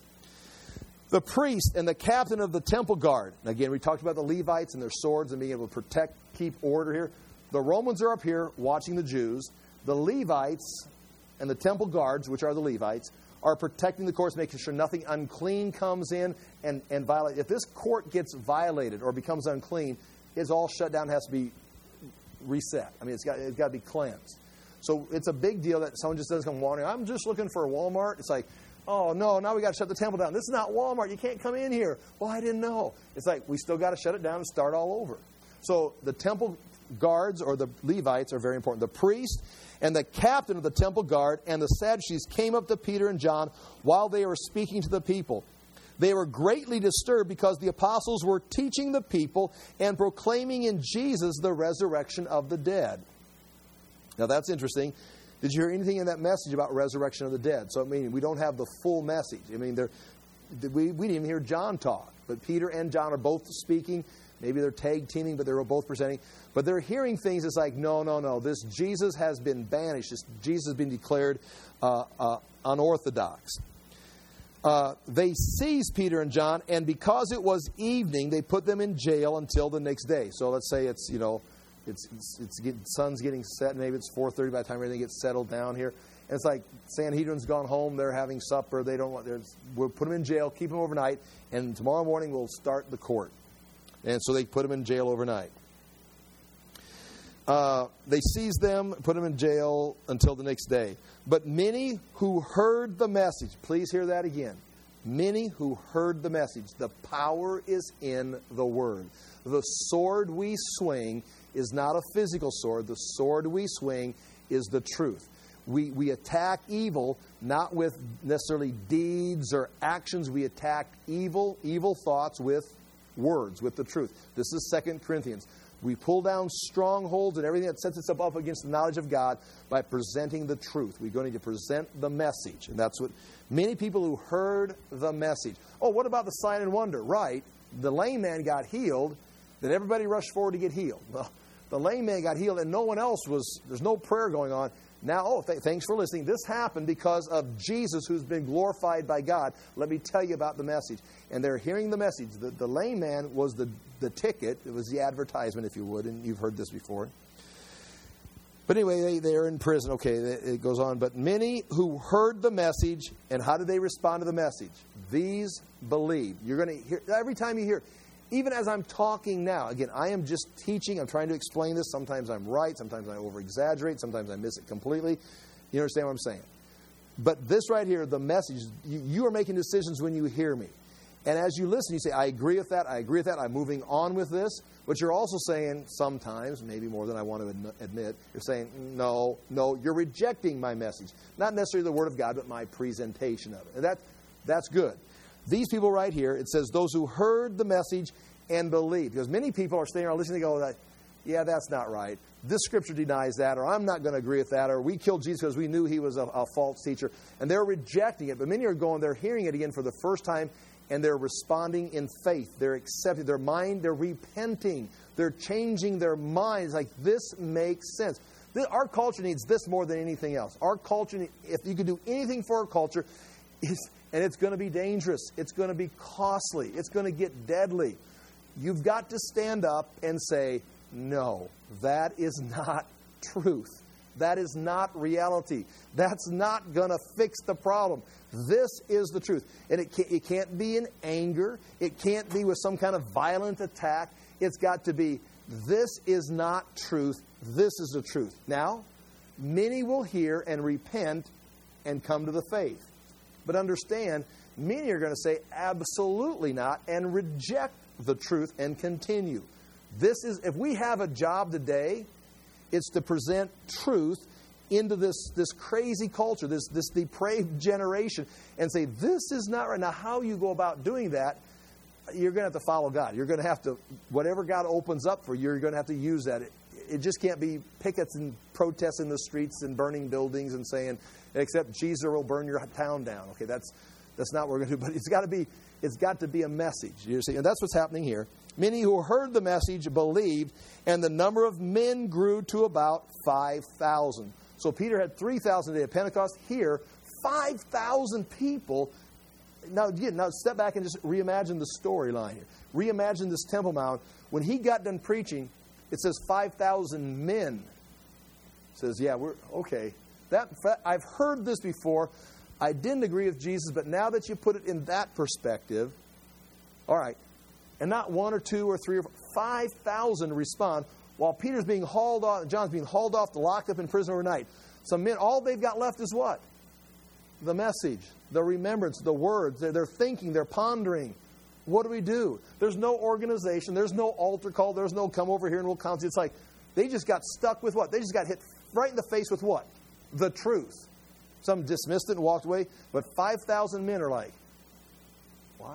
The priest and the captain of the temple guard. And again, we talked about the Levites and their swords and being able to protect, keep order here. The Romans are up here watching the Jews. The Levites and the temple guards, which are the Levites, are protecting the courts, making sure nothing unclean comes in and violate. If this court gets violated or becomes unclean, it's all shut down, has to be reset. I mean, it's got to be cleansed. So it's a big deal that someone just doesn't come wandering. I'm just looking for a Walmart. It's like, oh, no, now we got to shut the temple down. This is not Walmart. You can't come in here. Well, I didn't know. It's like we still got to shut it down and start all over. So the temple guards or the Levites are very important. The priest and the captain of the temple guard and the Sadducees came up to Peter and John while they were speaking to the people. They were greatly disturbed because the apostles were teaching the people and proclaiming in Jesus the resurrection of the dead. Now that's interesting. Did you hear anything in that message about resurrection of the dead? So, I mean, we don't have the full message. I mean, we didn't even hear John talk. But Peter and John are both speaking. Maybe they're tag teaming, but they're both presenting. But they're hearing things. It's like, no. This Jesus has been banished. This Jesus has been declared unorthodox. They seized Peter and John, and because it was evening, they put them in jail until the next day. So let's say it's Sun's getting set. Maybe it's 4:30 by the time everything gets settled down here. And it's like Sanhedrin's gone home. They're having supper. We'll put them in jail, keep them overnight, and tomorrow morning we'll start the court. And so they put them in jail overnight. They seized them, put them in jail until the next day. But many who heard the message, please hear that again. Many who heard the message. The power is in the word. The sword we swing is not a physical sword. The sword we swing is the truth. We attack evil not with necessarily deeds or actions. We attack evil thoughts with words, with the truth. This is 2 Corinthians. We pull down strongholds and everything that sets itself up against the knowledge of God by presenting the truth. We're going to present the message. And that's what many people who heard the message. Oh, what about the sign and wonder? Right. The lame man got healed. Then everybody rushed forward to get healed. Well, the lame man got healed and no one else there's no prayer going on. Now, thanks for listening. This happened because of Jesus, who's been glorified by God. Let me tell you about the message. And they're hearing the message. The lame man was the ticket. It was the advertisement, if you would, and you've heard this before. But anyway, they're in prison. Okay, it goes on. But many who heard the message, and how did they respond to the message? These believed. You're going to hear, every time you hear, even as I'm talking now, again, I am just teaching. I'm trying to explain this. Sometimes I'm right. Sometimes I over-exaggerate. Sometimes I miss it completely. You understand what I'm saying? But this right here, the message, you are making decisions when you hear me. And as you listen, you say, I agree with that. I agree with that. I'm moving on with this. But you're also saying sometimes, maybe more than I want to admit, you're saying, no, you're rejecting my message. Not necessarily the Word of God, but my presentation of it. And that's good. These people right here, it says, those who heard the message and believed. Because many people are standing around listening and go, yeah, that's not right. This scripture denies that, or I'm not going to agree with that, or we killed Jesus because we knew he was a false teacher. And they're rejecting it. But many are going, they're hearing it again for the first time, and they're responding in faith. They're accepting their mind. They're repenting. They're changing their minds. Like, this makes sense. Our culture needs this more than anything else. Our culture, if you could do anything for our culture, and it's going to be dangerous. It's going to be costly. It's going to get deadly. You've got to stand up and say, no, that is not truth. That is not reality. That's not going to fix the problem. This is the truth. And it can't be in anger. It can't be with some kind of violent attack. It's got to be, this is not truth. This is the truth. Now, many will hear and repent and come to the faith. But understand, many are going to say absolutely not and reject the truth and continue. This is, if we have a job today, it's to present truth into this crazy culture, this depraved generation, and say, this is not right. Now, how you go about doing that, you're going to have to follow God. You're going to have to, whatever God opens up for you, you're going to have to use that. It just can't be pickets and protests in the streets and burning buildings and saying, except Jesus will burn your town down. Okay, that's not what we're going to do. But it's got to be a message. You see, and that's what's happening here. Many who heard the message believed, and the number of men grew to about 5,000. So Peter had 3,000 day of Pentecost. Here, 5,000 people. Now step back and just reimagine the storyline here. Reimagine this Temple Mount. When he got done preaching, it says 5,000 men. It says, yeah, we're okay. I've heard this before. I didn't agree with Jesus, but now that you put it in that perspective, all right. And not one or two or three or 5,000 respond while Peter's being hauled off, John's being hauled off, locked up in prison overnight. Some men, all they've got left is what? The message, the remembrance, the words. They're thinking, they're pondering. What do we do? There's no organization. There's no altar call. There's no come over here and we'll counsel. It's like they just got stuck with what? They just got hit right in the face with what? The truth. Some dismissed it and walked away. But 5,000 men are like, wow.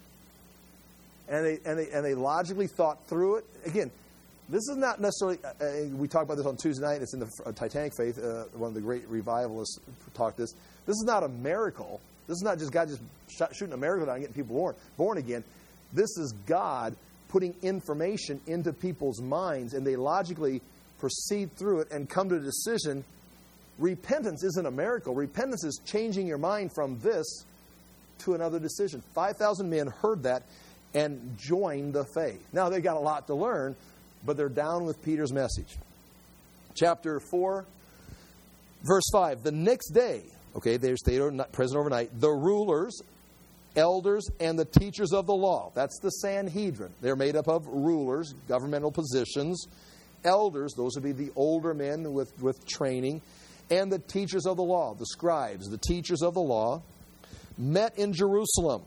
And they logically thought through it. Again, this is not necessarily, we talked about this on Tuesday night. It's in the Titanic Faith. One of the great revivalists talked this. This is not a miracle. This is not just God just shooting a miracle down and getting people born again. This is God putting information into people's minds, and they logically proceed through it and come to a decision. Repentance isn't a miracle. Repentance is changing your mind from this to another decision. 5,000 men heard that and joined the faith. Now, they've got a lot to learn, but they're down with Peter's message. Chapter 4, verse 5. The next day, okay, they stayed prison overnight, the rulers, elders, and the teachers of the law. That's the Sanhedrin. They're made up of rulers, governmental positions, elders, those would be the older men with training, and the teachers of the law, the scribes, the teachers of the law, met in Jerusalem.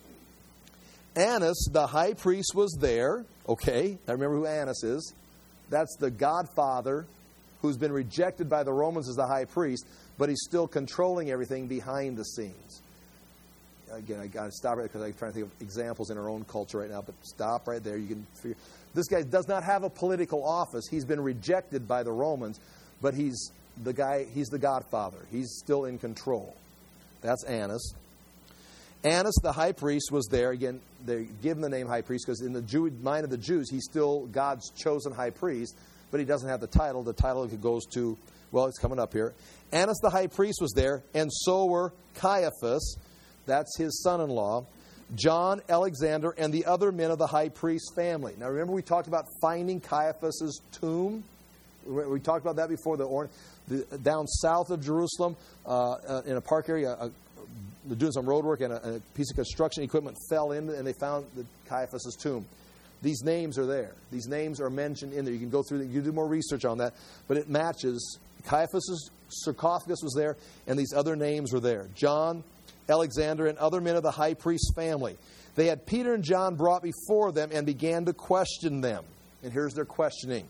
Annas, the high priest, was there. Okay, I remember who Annas is. That's the godfather who's been rejected by the Romans as the high priest, but he's still controlling everything behind the scenes. Again, I got to stop right because I'm trying to think of examples in our own culture right now, but stop right there. You can figure. This guy does not have a political office. He's been rejected by the Romans, but he's the godfather. He's still in control. That's Annas. Annas, the high priest, was there. Again, they give him the name high priest because in the mind of the Jews, he's still God's chosen high priest, but he doesn't have the title. The title goes to, well, it's coming up here. Annas, the high priest, was there, and so were Caiaphas, that's his son-in-law, John, Alexander, and the other men of the high priest's family. Now, remember we talked about finding Caiaphas' tomb? We talked about that before. Down south of Jerusalem, in a park area, they're doing some road work, and a piece of construction equipment fell in, and they found Caiaphas' tomb. These names are there. These names are mentioned in there. You can go through, you can do more research on that, but it matches. Caiaphas' sarcophagus was there, and these other names were there. John, Alexander, and other men of the high priest's family. They had Peter and John brought before them and began to question them. And here's their questioning.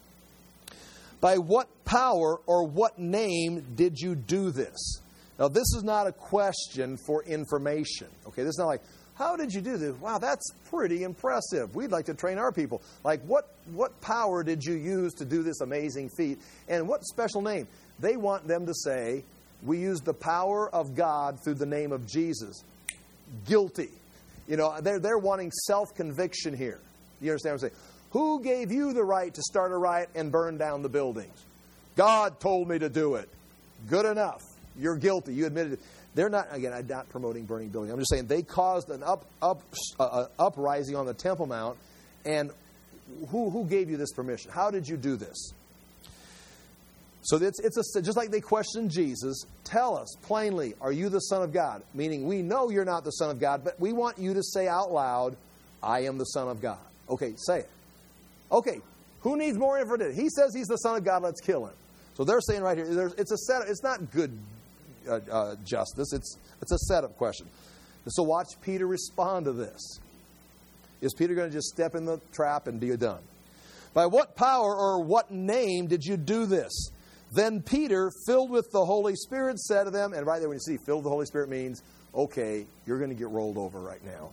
By what power or what name did you do this? Now, this is not a question for information. Okay, this is not like, how did you do this? Wow, that's pretty impressive. We'd like to train our people. Like, what power did you use to do this amazing feat? And what special name? They want them to say, we used the power of God through the name of Jesus. Guilty. You know, they're wanting self-conviction here. You understand what I'm saying? Who gave you the right to start a riot and burn down the buildings? God told me to do it. Good enough. You're guilty. You admitted it. They're not, again, I'm not promoting burning buildings. I'm just saying they caused an uprising on the Temple Mount. And who gave you this permission? How did you do this? So it's just like they questioned Jesus. Tell us plainly, are you the Son of God? Meaning, we know you're not the Son of God, but we want you to say out loud, I am the Son of God. Okay, say it. Okay, who needs more information? He says he's the Son of God, let's kill him. So they're saying right here, it's a setup. It's not good justice. It's a setup question. And so watch Peter respond to this. Is Peter going to just step in the trap and be done? By what power or what name did you do this? Then Peter, filled with the Holy Spirit, said to them, and right there when you see filled with the Holy Spirit means, okay, you're going to get rolled over right now.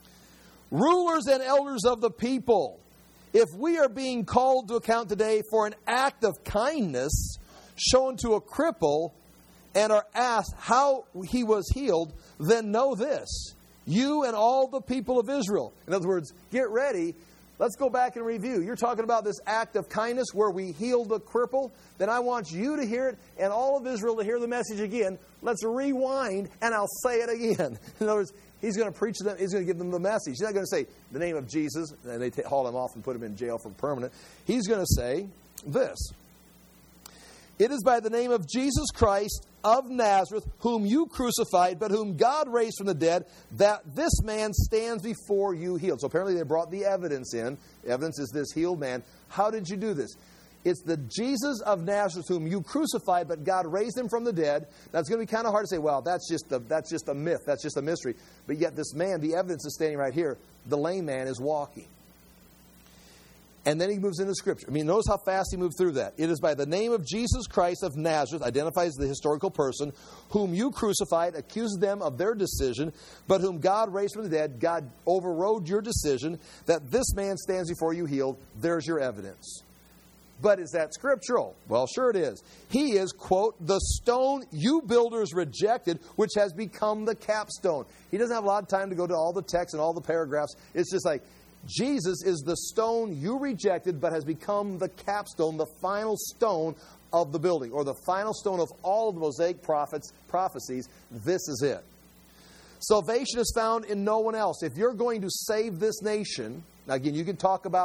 Rulers and elders of the people, if we are being called to account today for an act of kindness shown to a cripple and are asked how he was healed, then know this, you and all the people of Israel. In other words, get ready. Let's go back and review. You're talking about this act of kindness where we healed the cripple. Then I want you to hear it and all of Israel to hear the message again. Let's rewind and I'll say it again. In other words, he's going to preach to them. He's going to give them the message. He's not going to say the name of Jesus and they haul him off and put him in jail for permanent. He's going to say this. It is by the name of Jesus Christ of Nazareth, whom you crucified, but whom God raised from the dead, that this man stands before you healed. So apparently they brought the evidence in. The evidence is this healed man. How did you do this? It's the Jesus of Nazareth whom you crucified, but God raised him from the dead. Now it's going to be kind of hard to say, well, that's just a myth. That's just a mystery. But yet this man, the evidence is standing right here. The lame man is walking. And then he moves into Scripture. I mean, notice how fast he moved through that. It is by the name of Jesus Christ of Nazareth, identifies the historical person, whom you crucified, accused them of their decision, but whom God raised from the dead. God overrode your decision, that this man stands before you healed. There's your evidence. But is that scriptural? Well, sure it is. He is, quote, the stone you builders rejected, which has become the capstone. He doesn't have a lot of time to go to all the text and all the paragraphs. It's just like, Jesus is the stone you rejected, but has become the capstone, the final stone of the building, or the final stone of all of the Mosaic prophecies. This is it. Salvation is found in no one else. If you're going to save this nation, now again, you can talk about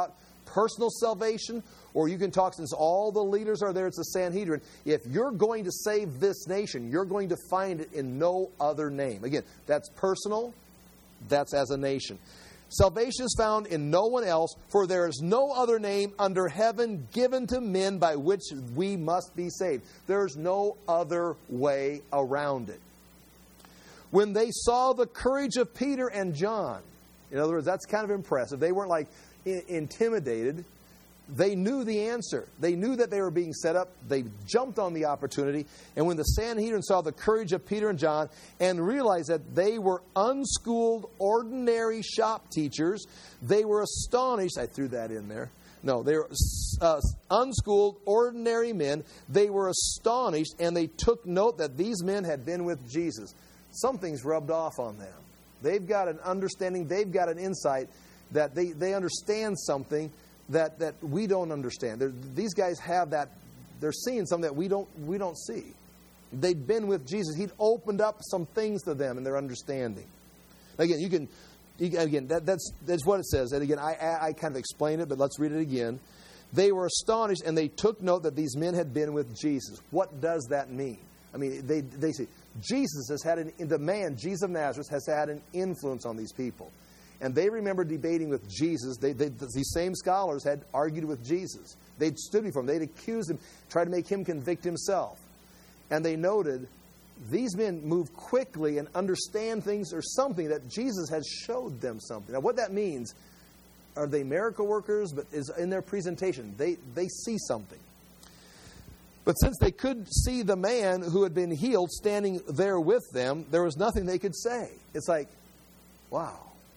personal salvation, or you can talk, since all the leaders are there, it's the Sanhedrin. If you're going to save this nation, you're going to find it in no other name. Again, that's personal, that's as a nation. Salvation is found in no one else, for there is no other name under heaven given to men by which we must be saved. There's no other way around it. When they saw the courage of Peter and John, in other words, that's kind of impressive. They weren't like intimidated. They knew the answer. They knew that they were being set up. They jumped on the opportunity. And when the Sanhedrin saw the courage of Peter and John and realized that they were unschooled, ordinary shop teachers, they were astonished. I threw that in there. No, they were unschooled, ordinary men. They were astonished, and they took note that these men had been with Jesus. Something's rubbed off on them. They've got an understanding. They've got an insight that they understand something that we don't understand. These guys have that. They're seeing something that we don't see. They've been with Jesus. He'd opened up some things to them in their understanding. Again, that's what it says. And again, I kind of explained it, but let's read it again. They were astonished, and they took note that these men had been with Jesus. What does that mean? I mean, they say Jesus has had the man, Jesus of Nazareth, has had an influence on these people. And they remember debating with Jesus. These same scholars had argued with Jesus. They'd stood before him. They'd accused him, tried to make him convict himself. And they noted, these men move quickly and understand things or something that Jesus has showed them something. Now, what that means, are they miracle workers? But is in their presentation, they see something. But since they could see the man who had been healed standing there with them, there was nothing they could say. It's like, wow.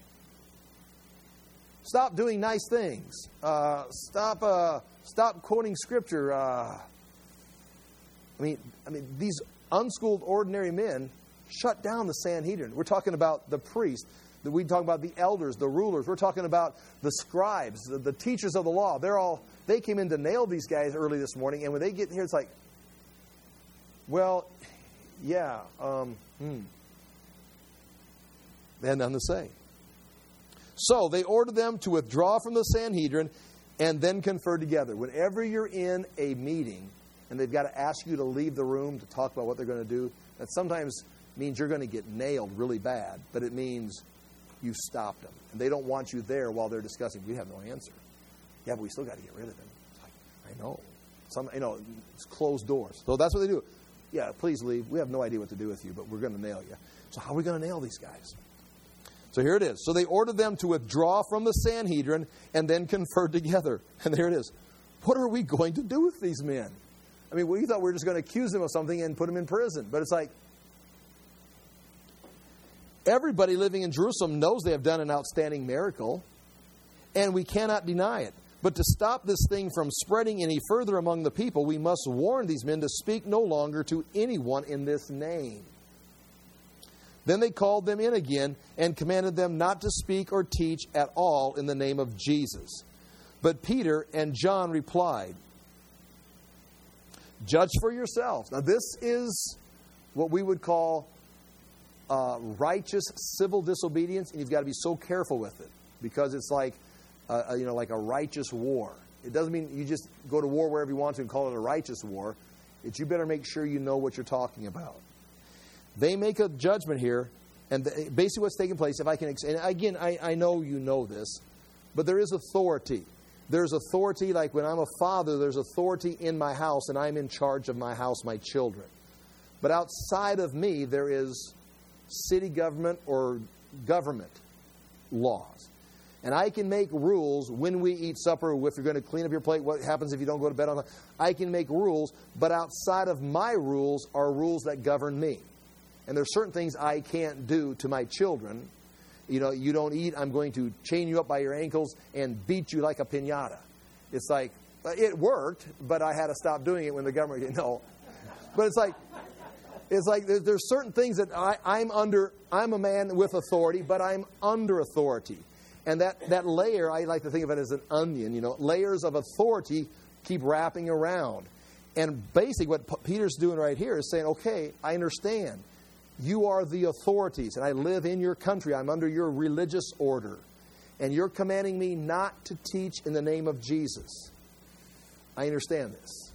Stop doing nice things. Stop quoting Scripture. I mean, these unschooled, ordinary men shut down the Sanhedrin. We're talking about the priests. We talk about the elders, the rulers. We're talking about the scribes, the teachers of the law. They came in to nail these guys early this morning, and when they get here, it's like, well, yeah, they had nothing to say. So they ordered them to withdraw from the Sanhedrin and then confer together. Whenever you're in a meeting and they've got to ask you to leave the room to talk about what they're going to do, that sometimes means you're going to get nailed really bad, but it means you stopped them. And they don't want you there while they're discussing. We have no answer. Yeah, but we still got to get rid of him. It's like, I know. It's closed doors. So that's what they do. Yeah, please leave. We have no idea what to do with you, but we're going to nail you. So how are we going to nail these guys? So here it is. So they ordered them to withdraw from the Sanhedrin and then conferred together. And there it is. What are we going to do with these men? I mean, we thought we were just going to accuse them of something and put them in prison. But it's like, everybody living in Jerusalem knows they have done an outstanding miracle, and we cannot deny it. But to stop this thing from spreading any further among the people, we must warn these men to speak no longer to anyone in this name. Then they called them in again and commanded them not to speak or teach at all in the name of Jesus. But Peter and John replied, "Judge for yourselves." Now this is what we would call righteous civil disobedience, and you've got to be so careful with it because it's like like a righteous war. It doesn't mean you just go to war wherever you want to and call it a righteous war. It's you better make sure you know what you're talking about. They make a judgment here, and basically what's taking place, if I can, and again, I know you know this, but there is authority. There's authority, like when I'm a father, there's authority in my house, and I'm in charge of my house, my children. But outside of me, there is city government or government laws. And I can make rules when we eat supper, if you're going to clean up your plate, what happens if you don't go to bed on time. I can make rules, but outside of my rules are rules that govern me. And there's certain things I can't do to my children. You know, you don't eat, I'm going to chain you up by your ankles and beat you like a piñata. It's like, it worked, but I had to stop doing it when the government, no. But it's like there's certain things that I'm a man with authority, but I'm under authority. And that layer, I like to think of it as an onion, layers of authority keep wrapping around. And basically what Peter's doing right here is saying, okay, I understand. You are the authorities, and I live in your country. I'm under your religious order. and you're commanding me not to teach in the name of Jesus. I understand this.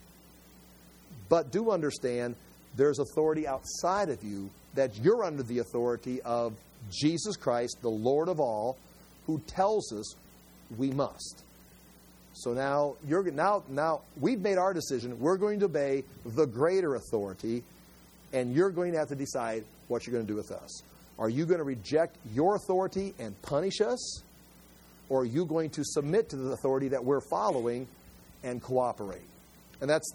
But do understand there's authority outside of you, that you're under the authority of Jesus Christ, the Lord of all, who tells us we must. So now we've made our decision. We're going to obey the greater authority, and you're going to have to decide what you're going to do with us. Are you going to reject your authority and punish us? Or are you going to submit to the authority that we're following and cooperate? And that's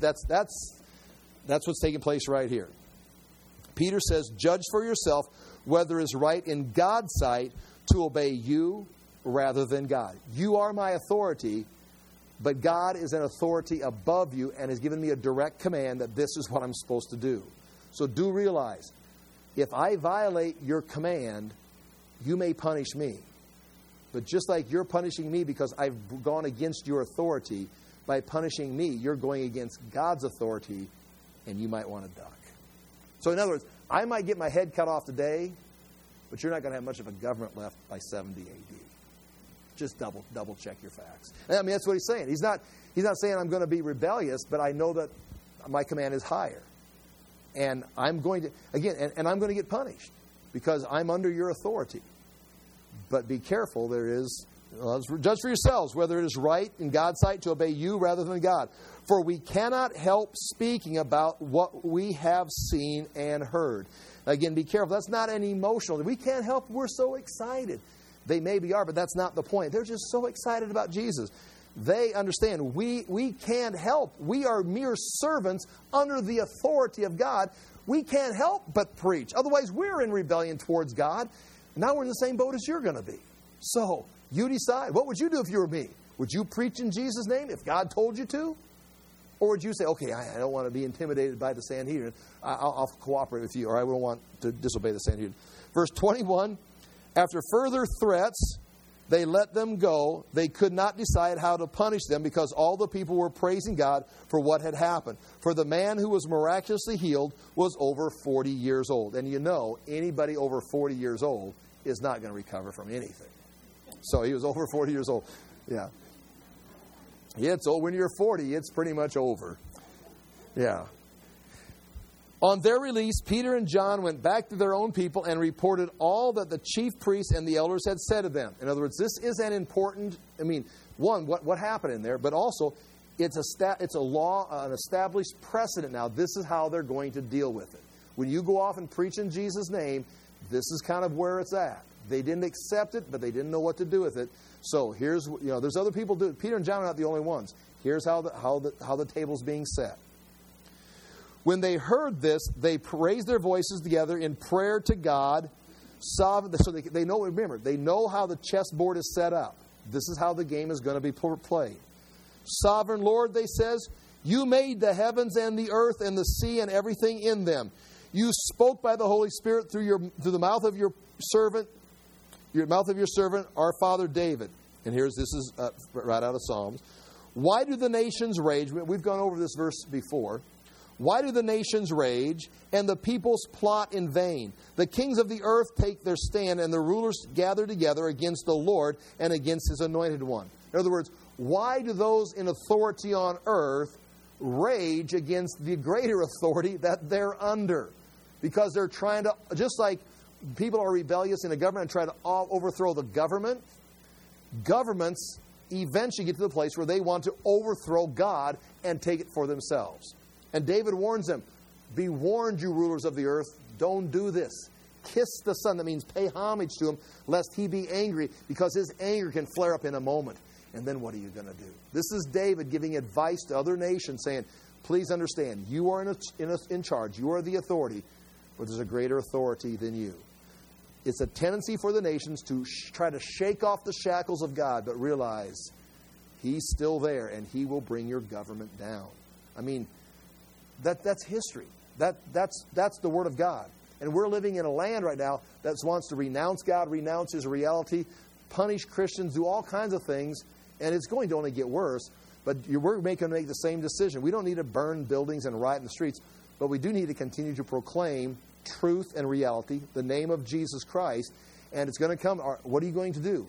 what's taking place right here. Peter says, judge for yourself whether it is right in God's sight to obey you rather than God. You are my authority, but God is an authority above you and has given me a direct command that this is what I'm supposed to do. So do realize, if I violate your command, you may punish me. But just like you're punishing me because I've gone against your authority, by punishing me, you're going against God's authority, and you might want to duck. So in other words, I might get my head cut off today, but you're not going to have much of a government left by 70 AD. Just double check your facts. I mean, that's what he's saying. He's not saying I'm going to be rebellious, but I know that my command is higher. And I'm going to, again, and I'm going to get punished because I'm under your authority. But be careful, judge for yourselves whether it is right in God's sight to obey you rather than God. For we cannot help speaking about what we have seen and heard. Again, be careful. That's not an emotional. We can't help. We're so excited. They maybe are, but that's not the point. They're just so excited about Jesus. They understand we can't help. We are mere servants under the authority of God. We can't help but preach. Otherwise, we're in rebellion towards God. Now we're in the same boat as you're going to be. So, you decide. What would you do if you were me? Would you preach in Jesus' name if God told you to? Or would you say, okay, I don't want to be intimidated by the Sanhedrin. I'll cooperate with you, or I don't want to disobey the Sanhedrin. Verse 21, after further threats, they let them go. They could not decide how to punish them because all the people were praising God for what had happened. For the man who was miraculously healed was over 40 years old. And you know, anybody over 40 years old is not going to recover from anything. So he was over 40 years old. Yeah. It's old. When you're 40, it's pretty much over. Yeah. On their release, Peter and John went back to their own people and reported all that the chief priests and the elders had said to them. In other words, this is an important, one, what happened in there, but also it's a law, an established precedent now. This is how they're going to deal with it. When you go off and preach in Jesus' name, this is kind of where it's at. They didn't accept it, but they didn't know what to do with it. So here's, there's other people do it. Peter and John are not the only ones. Here's how the table's being set. When they heard this, they raised their voices together in prayer to God. So they know. Remember, they know how the chessboard is set up. This is how the game is going to be played. Sovereign Lord, they says, you made the heavens and the earth and the sea and everything in them. You spoke by the Holy Spirit through the mouth of your servant, our father David. And this is right out of Psalms. Why do the nations rage? We've gone over this verse before. Why do the nations rage and the peoples plot in vain? The kings of the earth take their stand and the rulers gather together against the Lord and against His anointed one. In other words, why do those in authority on earth rage against the greater authority that they're under? Because they're trying to, just like people are rebellious in a government and try to overthrow the government, governments eventually get to the place where they want to overthrow God and take it for themselves. And David warns them, be warned, you rulers of the earth, don't do this. Kiss the Son, that means pay homage to Him, lest He be angry, because His anger can flare up in a moment. And then what are you going to do? This is David giving advice to other nations, saying, please understand, you are in charge, you are the authority, but there's a greater authority than you. It's a tendency for the nations to try to shake off the shackles of God, but realize He's still there, and He will bring your government down. That's history. That's the Word of God. And we're living in a land right now that wants to renounce God, renounce His reality, punish Christians, do all kinds of things, and it's going to only get worse. But we're going to make the same decision. We don't need to burn buildings and riot in the streets, but we do need to continue to proclaim truth and reality, the name of Jesus Christ, and it's going to come. What are you going to do?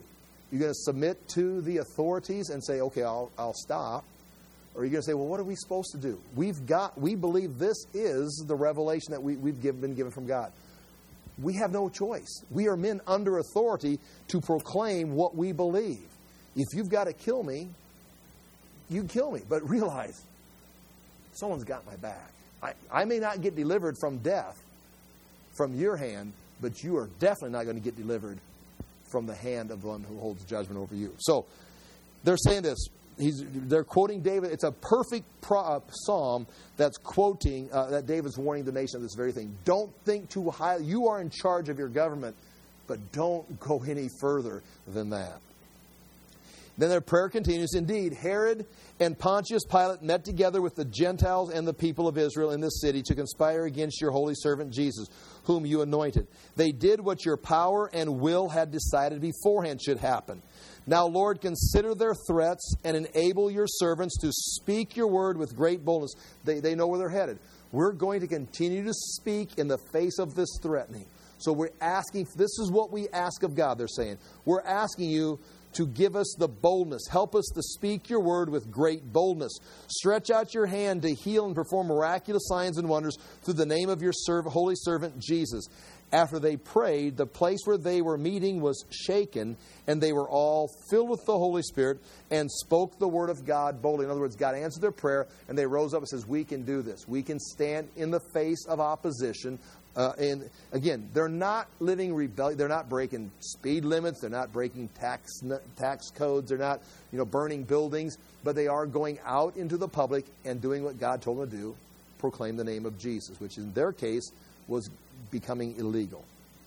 You're going to submit to the authorities and say, okay, I'll stop. Or you're going to say, well, what are we supposed to do? We believe this is the revelation that we've been given from God. We have no choice. We are men under authority to proclaim what we believe. If you've got to kill me, you can kill me. But realize, someone's got my back. I may not get delivered from death from your hand, but you are definitely not going to get delivered from the hand of the one who holds judgment over you. So they're saying this. They're quoting David. It's a perfect psalm that's quoting that David's warning the nation of this very thing. Don't think too highly. You are in charge of your government, but don't go any further than that. Then their prayer continues. Indeed, Herod and Pontius Pilate met together with the Gentiles and the people of Israel in this city to conspire against your holy servant Jesus, whom you anointed. They did what your power and will had decided beforehand should happen. Now, Lord, consider their threats and enable your servants to speak your word with great boldness. They know where they're headed. We're going to continue to speak in the face of this threatening. So we're asking, this is what we ask of God, they're saying. We're asking you to give us the boldness. Help us to speak your word with great boldness. Stretch out your hand to heal and perform miraculous signs and wonders through the name of your holy servant Jesus. After they prayed, the place where they were meeting was shaken, and they were all filled with the Holy Spirit and spoke the word of God boldly. In other words, God answered their prayer, and they rose up and says, we can do this. We can stand in the face of opposition. And again, they're not living rebellion. They're not breaking speed limits. They're not breaking tax codes. They're not, burning buildings. But they are going out into the public and doing what God told them to do, proclaim the name of Jesus, which in their case was becoming illegal.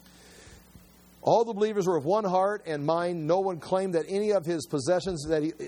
All the believers were of one heart and mind. No one claimed that any of his possessions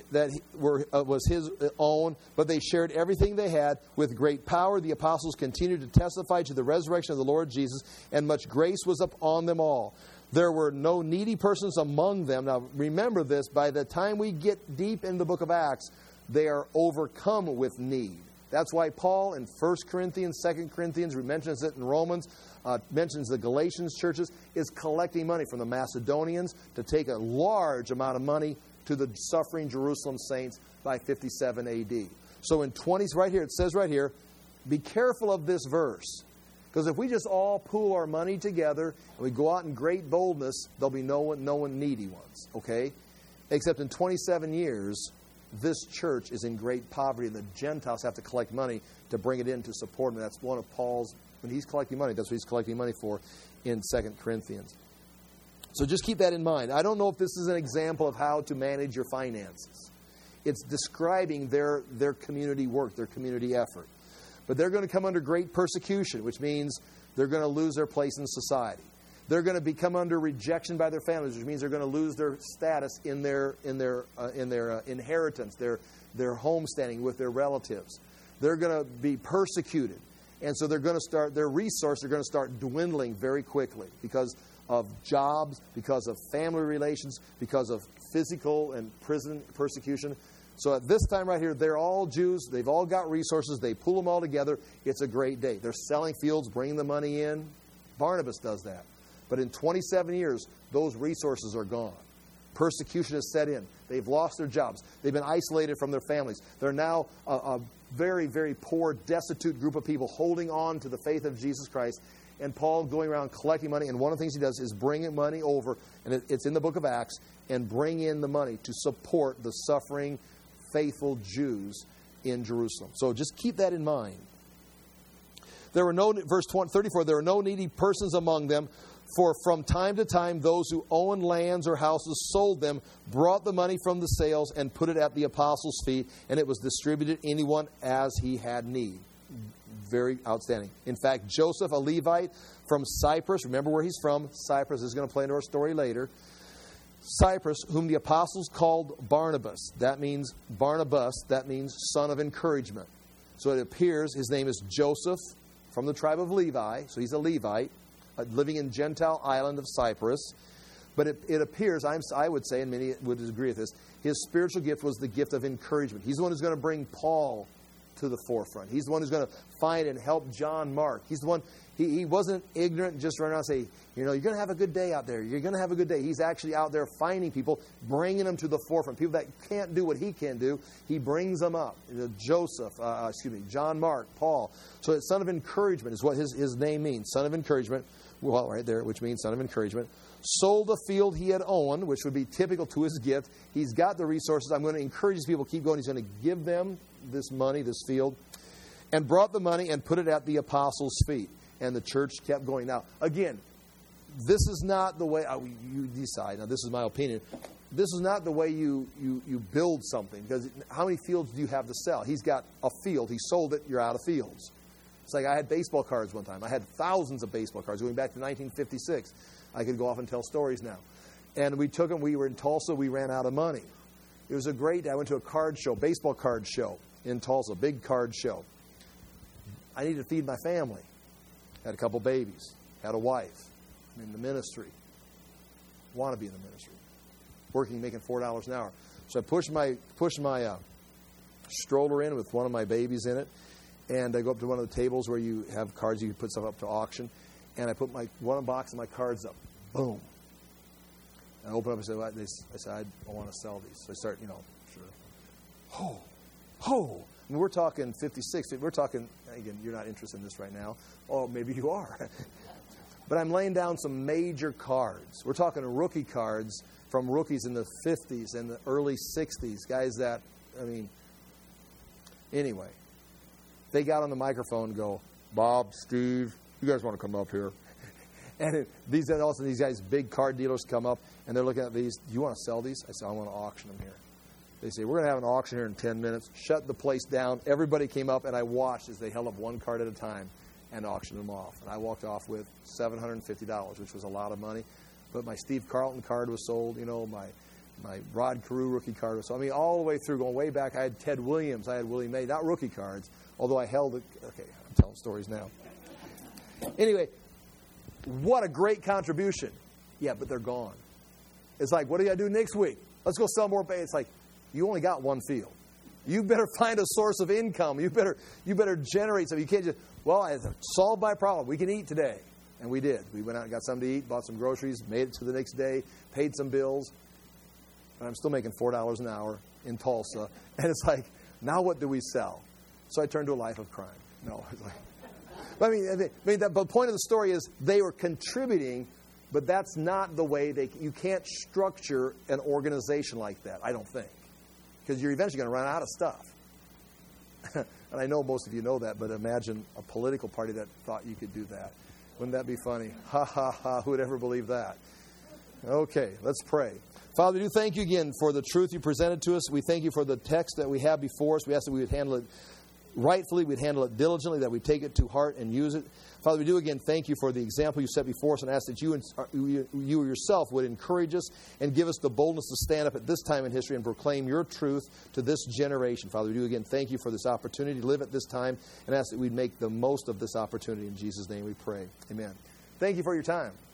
was his own, but they shared everything they had. With great power, the apostles continued to testify to the resurrection of the Lord Jesus, and much grace was upon them all. There were no needy persons among them. Now, remember this, by the time we get deep in the book of Acts, they are overcome with need. That's why Paul in 1 Corinthians, 2 Corinthians, mentions it in Romans, mentions the Galatians churches, is collecting money from the Macedonians to take a large amount of money to the suffering Jerusalem saints by 57 A.D. So in 20s, right here, it says right here, be careful of this verse. Because if we just all pool our money together and we go out in great boldness, there'll be no one needy ones, okay? Except in 27 years, this church is in great poverty, and the Gentiles have to collect money to bring it in to support them. That's one of Paul's, when he's collecting money, that's what he's collecting money for in 2 Corinthians. So just keep that in mind. I don't know if this is an example of how to manage your finances. It's describing their community work, their community effort. But they're going to come under great persecution, which means they're going to lose their place in society. They're going to become under rejection by their families, which means they're going to lose their status in their inheritance, their homesteading with their relatives. They're going to be persecuted, and so they're going to start their resources are going to start dwindling very quickly because of jobs, because of family relations, because of physical and prison persecution. So at this time right here, they're all Jews. They've all got resources. They pull them all together. It's a great day. They're selling fields, bringing the money in. Barnabas does that. But in 27 years, those resources are gone. Persecution has set in. They've lost their jobs. They've been isolated from their families. They're now a very, very poor, destitute group of people holding on to the faith of Jesus Christ. And Paul going around collecting money. And one of the things he does is bring money over, and it's in the book of Acts, and bring in the money to support the suffering, faithful Jews in Jerusalem. So just keep that in mind. There were no, verse 34, there were no needy persons among them. For from time to time, those who owned lands or houses sold them, brought the money from the sales, and put it at the apostles' feet, and it was distributed to anyone as he had need. Very outstanding. In fact, Joseph, a Levite from Cyprus, remember where he's from. Cyprus is going to play into our story later. Cyprus, whom the apostles called Barnabas. That means son of encouragement. So it appears his name is Joseph from the tribe of Levi. So he's a Levite, living in Gentile island of Cyprus. But it appears, I would say, and many would agree with this, his spiritual gift was the gift of encouragement. He's the one who's going to bring Paul to the forefront. He's the one who's going to find and help John Mark. He's He wasn't ignorant and just run around and say, you're going to have a good day out there. You're going to have a good day. He's actually out there finding people, bringing them to the forefront. People that can't do what he can do, he brings them up. John Mark, Paul. So son of encouragement is what his name means. Son of encouragement. Well, right there, which means son of encouragement. Sold a field he had owned, which would be typical to his gift. He's got the resources. I'm going to encourage these people to keep going. He's going to give them this money, this field, and brought the money and put it at the apostles' feet. And the church kept going. Now, again, this is not the way you decide. Now, this is my opinion. This is not the way you build something. Because how many fields do you have to sell? He's got a field. He sold it. You're out of fields. It's like I had baseball cards one time. I had thousands of baseball cards going back to 1956. I could go off and tell stories now. And we took them. We were in Tulsa. We ran out of money. It was a great day. I went to a card show, baseball card show in Tulsa, big card show. I needed to feed my family. Had a couple babies. Had a wife. I'm in the ministry. Want to be in the ministry. Working, making $4 an hour. So I pushed my stroller in with one of my babies in it. And I go up to one of the tables where you have cards, you can put stuff up to auction. And I put one box of my cards up. Boom. I open up and say, I want to sell these. So I start, sure. And we're talking 56. We're talking, again, you're not interested in this right now. Oh, maybe you are. But I'm laying down some major cards. We're talking rookie cards from rookies in the 50s and the early 60s. Guys that, anyway. They got on the microphone and go, Bob, Steve, you guys want to come up here? And all of a sudden these guys, big card dealers, come up, and they're looking at these. Do you want to sell these? I said, I want to auction them here. They say, we're going to have an auction here in 10 minutes. Shut the place down. Everybody came up, and I watched as they held up one card at a time and auctioned them off. And I walked off with $750, which was a lot of money. But my Steve Carlton card was sold. My Rod Carew rookie card was sold. All the way through, going way back. I had Ted Williams. I had Willie May. Not rookie cards, although I held it. Okay, I'm telling stories now. Anyway, what a great contribution. Yeah, but they're gone. It's like, what do you got to do next week? Let's go sell more. It's like, you only got one field. You better find a source of income. You better generate something. You can't just, I solved my problem. We can eat today. And we did. We went out and got something to eat, bought some groceries, made it to the next day, paid some bills. And I'm still making $4 an hour in Tulsa. And it's like, now what do we sell? So I turned to a life of crime. No. It's like, the point of the story is they were contributing, but that's not the way you can't structure an organization like that, I don't think. Because you're eventually going to run out of stuff. And I know most of you know that, but imagine a political party that thought you could do that. Wouldn't that be funny? Ha, ha, ha. Who would ever believe that? Okay, let's pray. Father, we do thank you again for the truth you presented to us. We thank you for the text that we have before us. We ask that we would handle it rightfully, we'd handle it diligently, that we take it to heart and use it. Father, we do again thank you for the example you set before us and ask that you yourself would encourage us and give us the boldness to stand up at this time in history and proclaim your truth to this generation. Father, we do again thank you for this opportunity to live at this time and ask that we'd make the most of this opportunity. In Jesus' name we pray. Amen. Thank you for your time.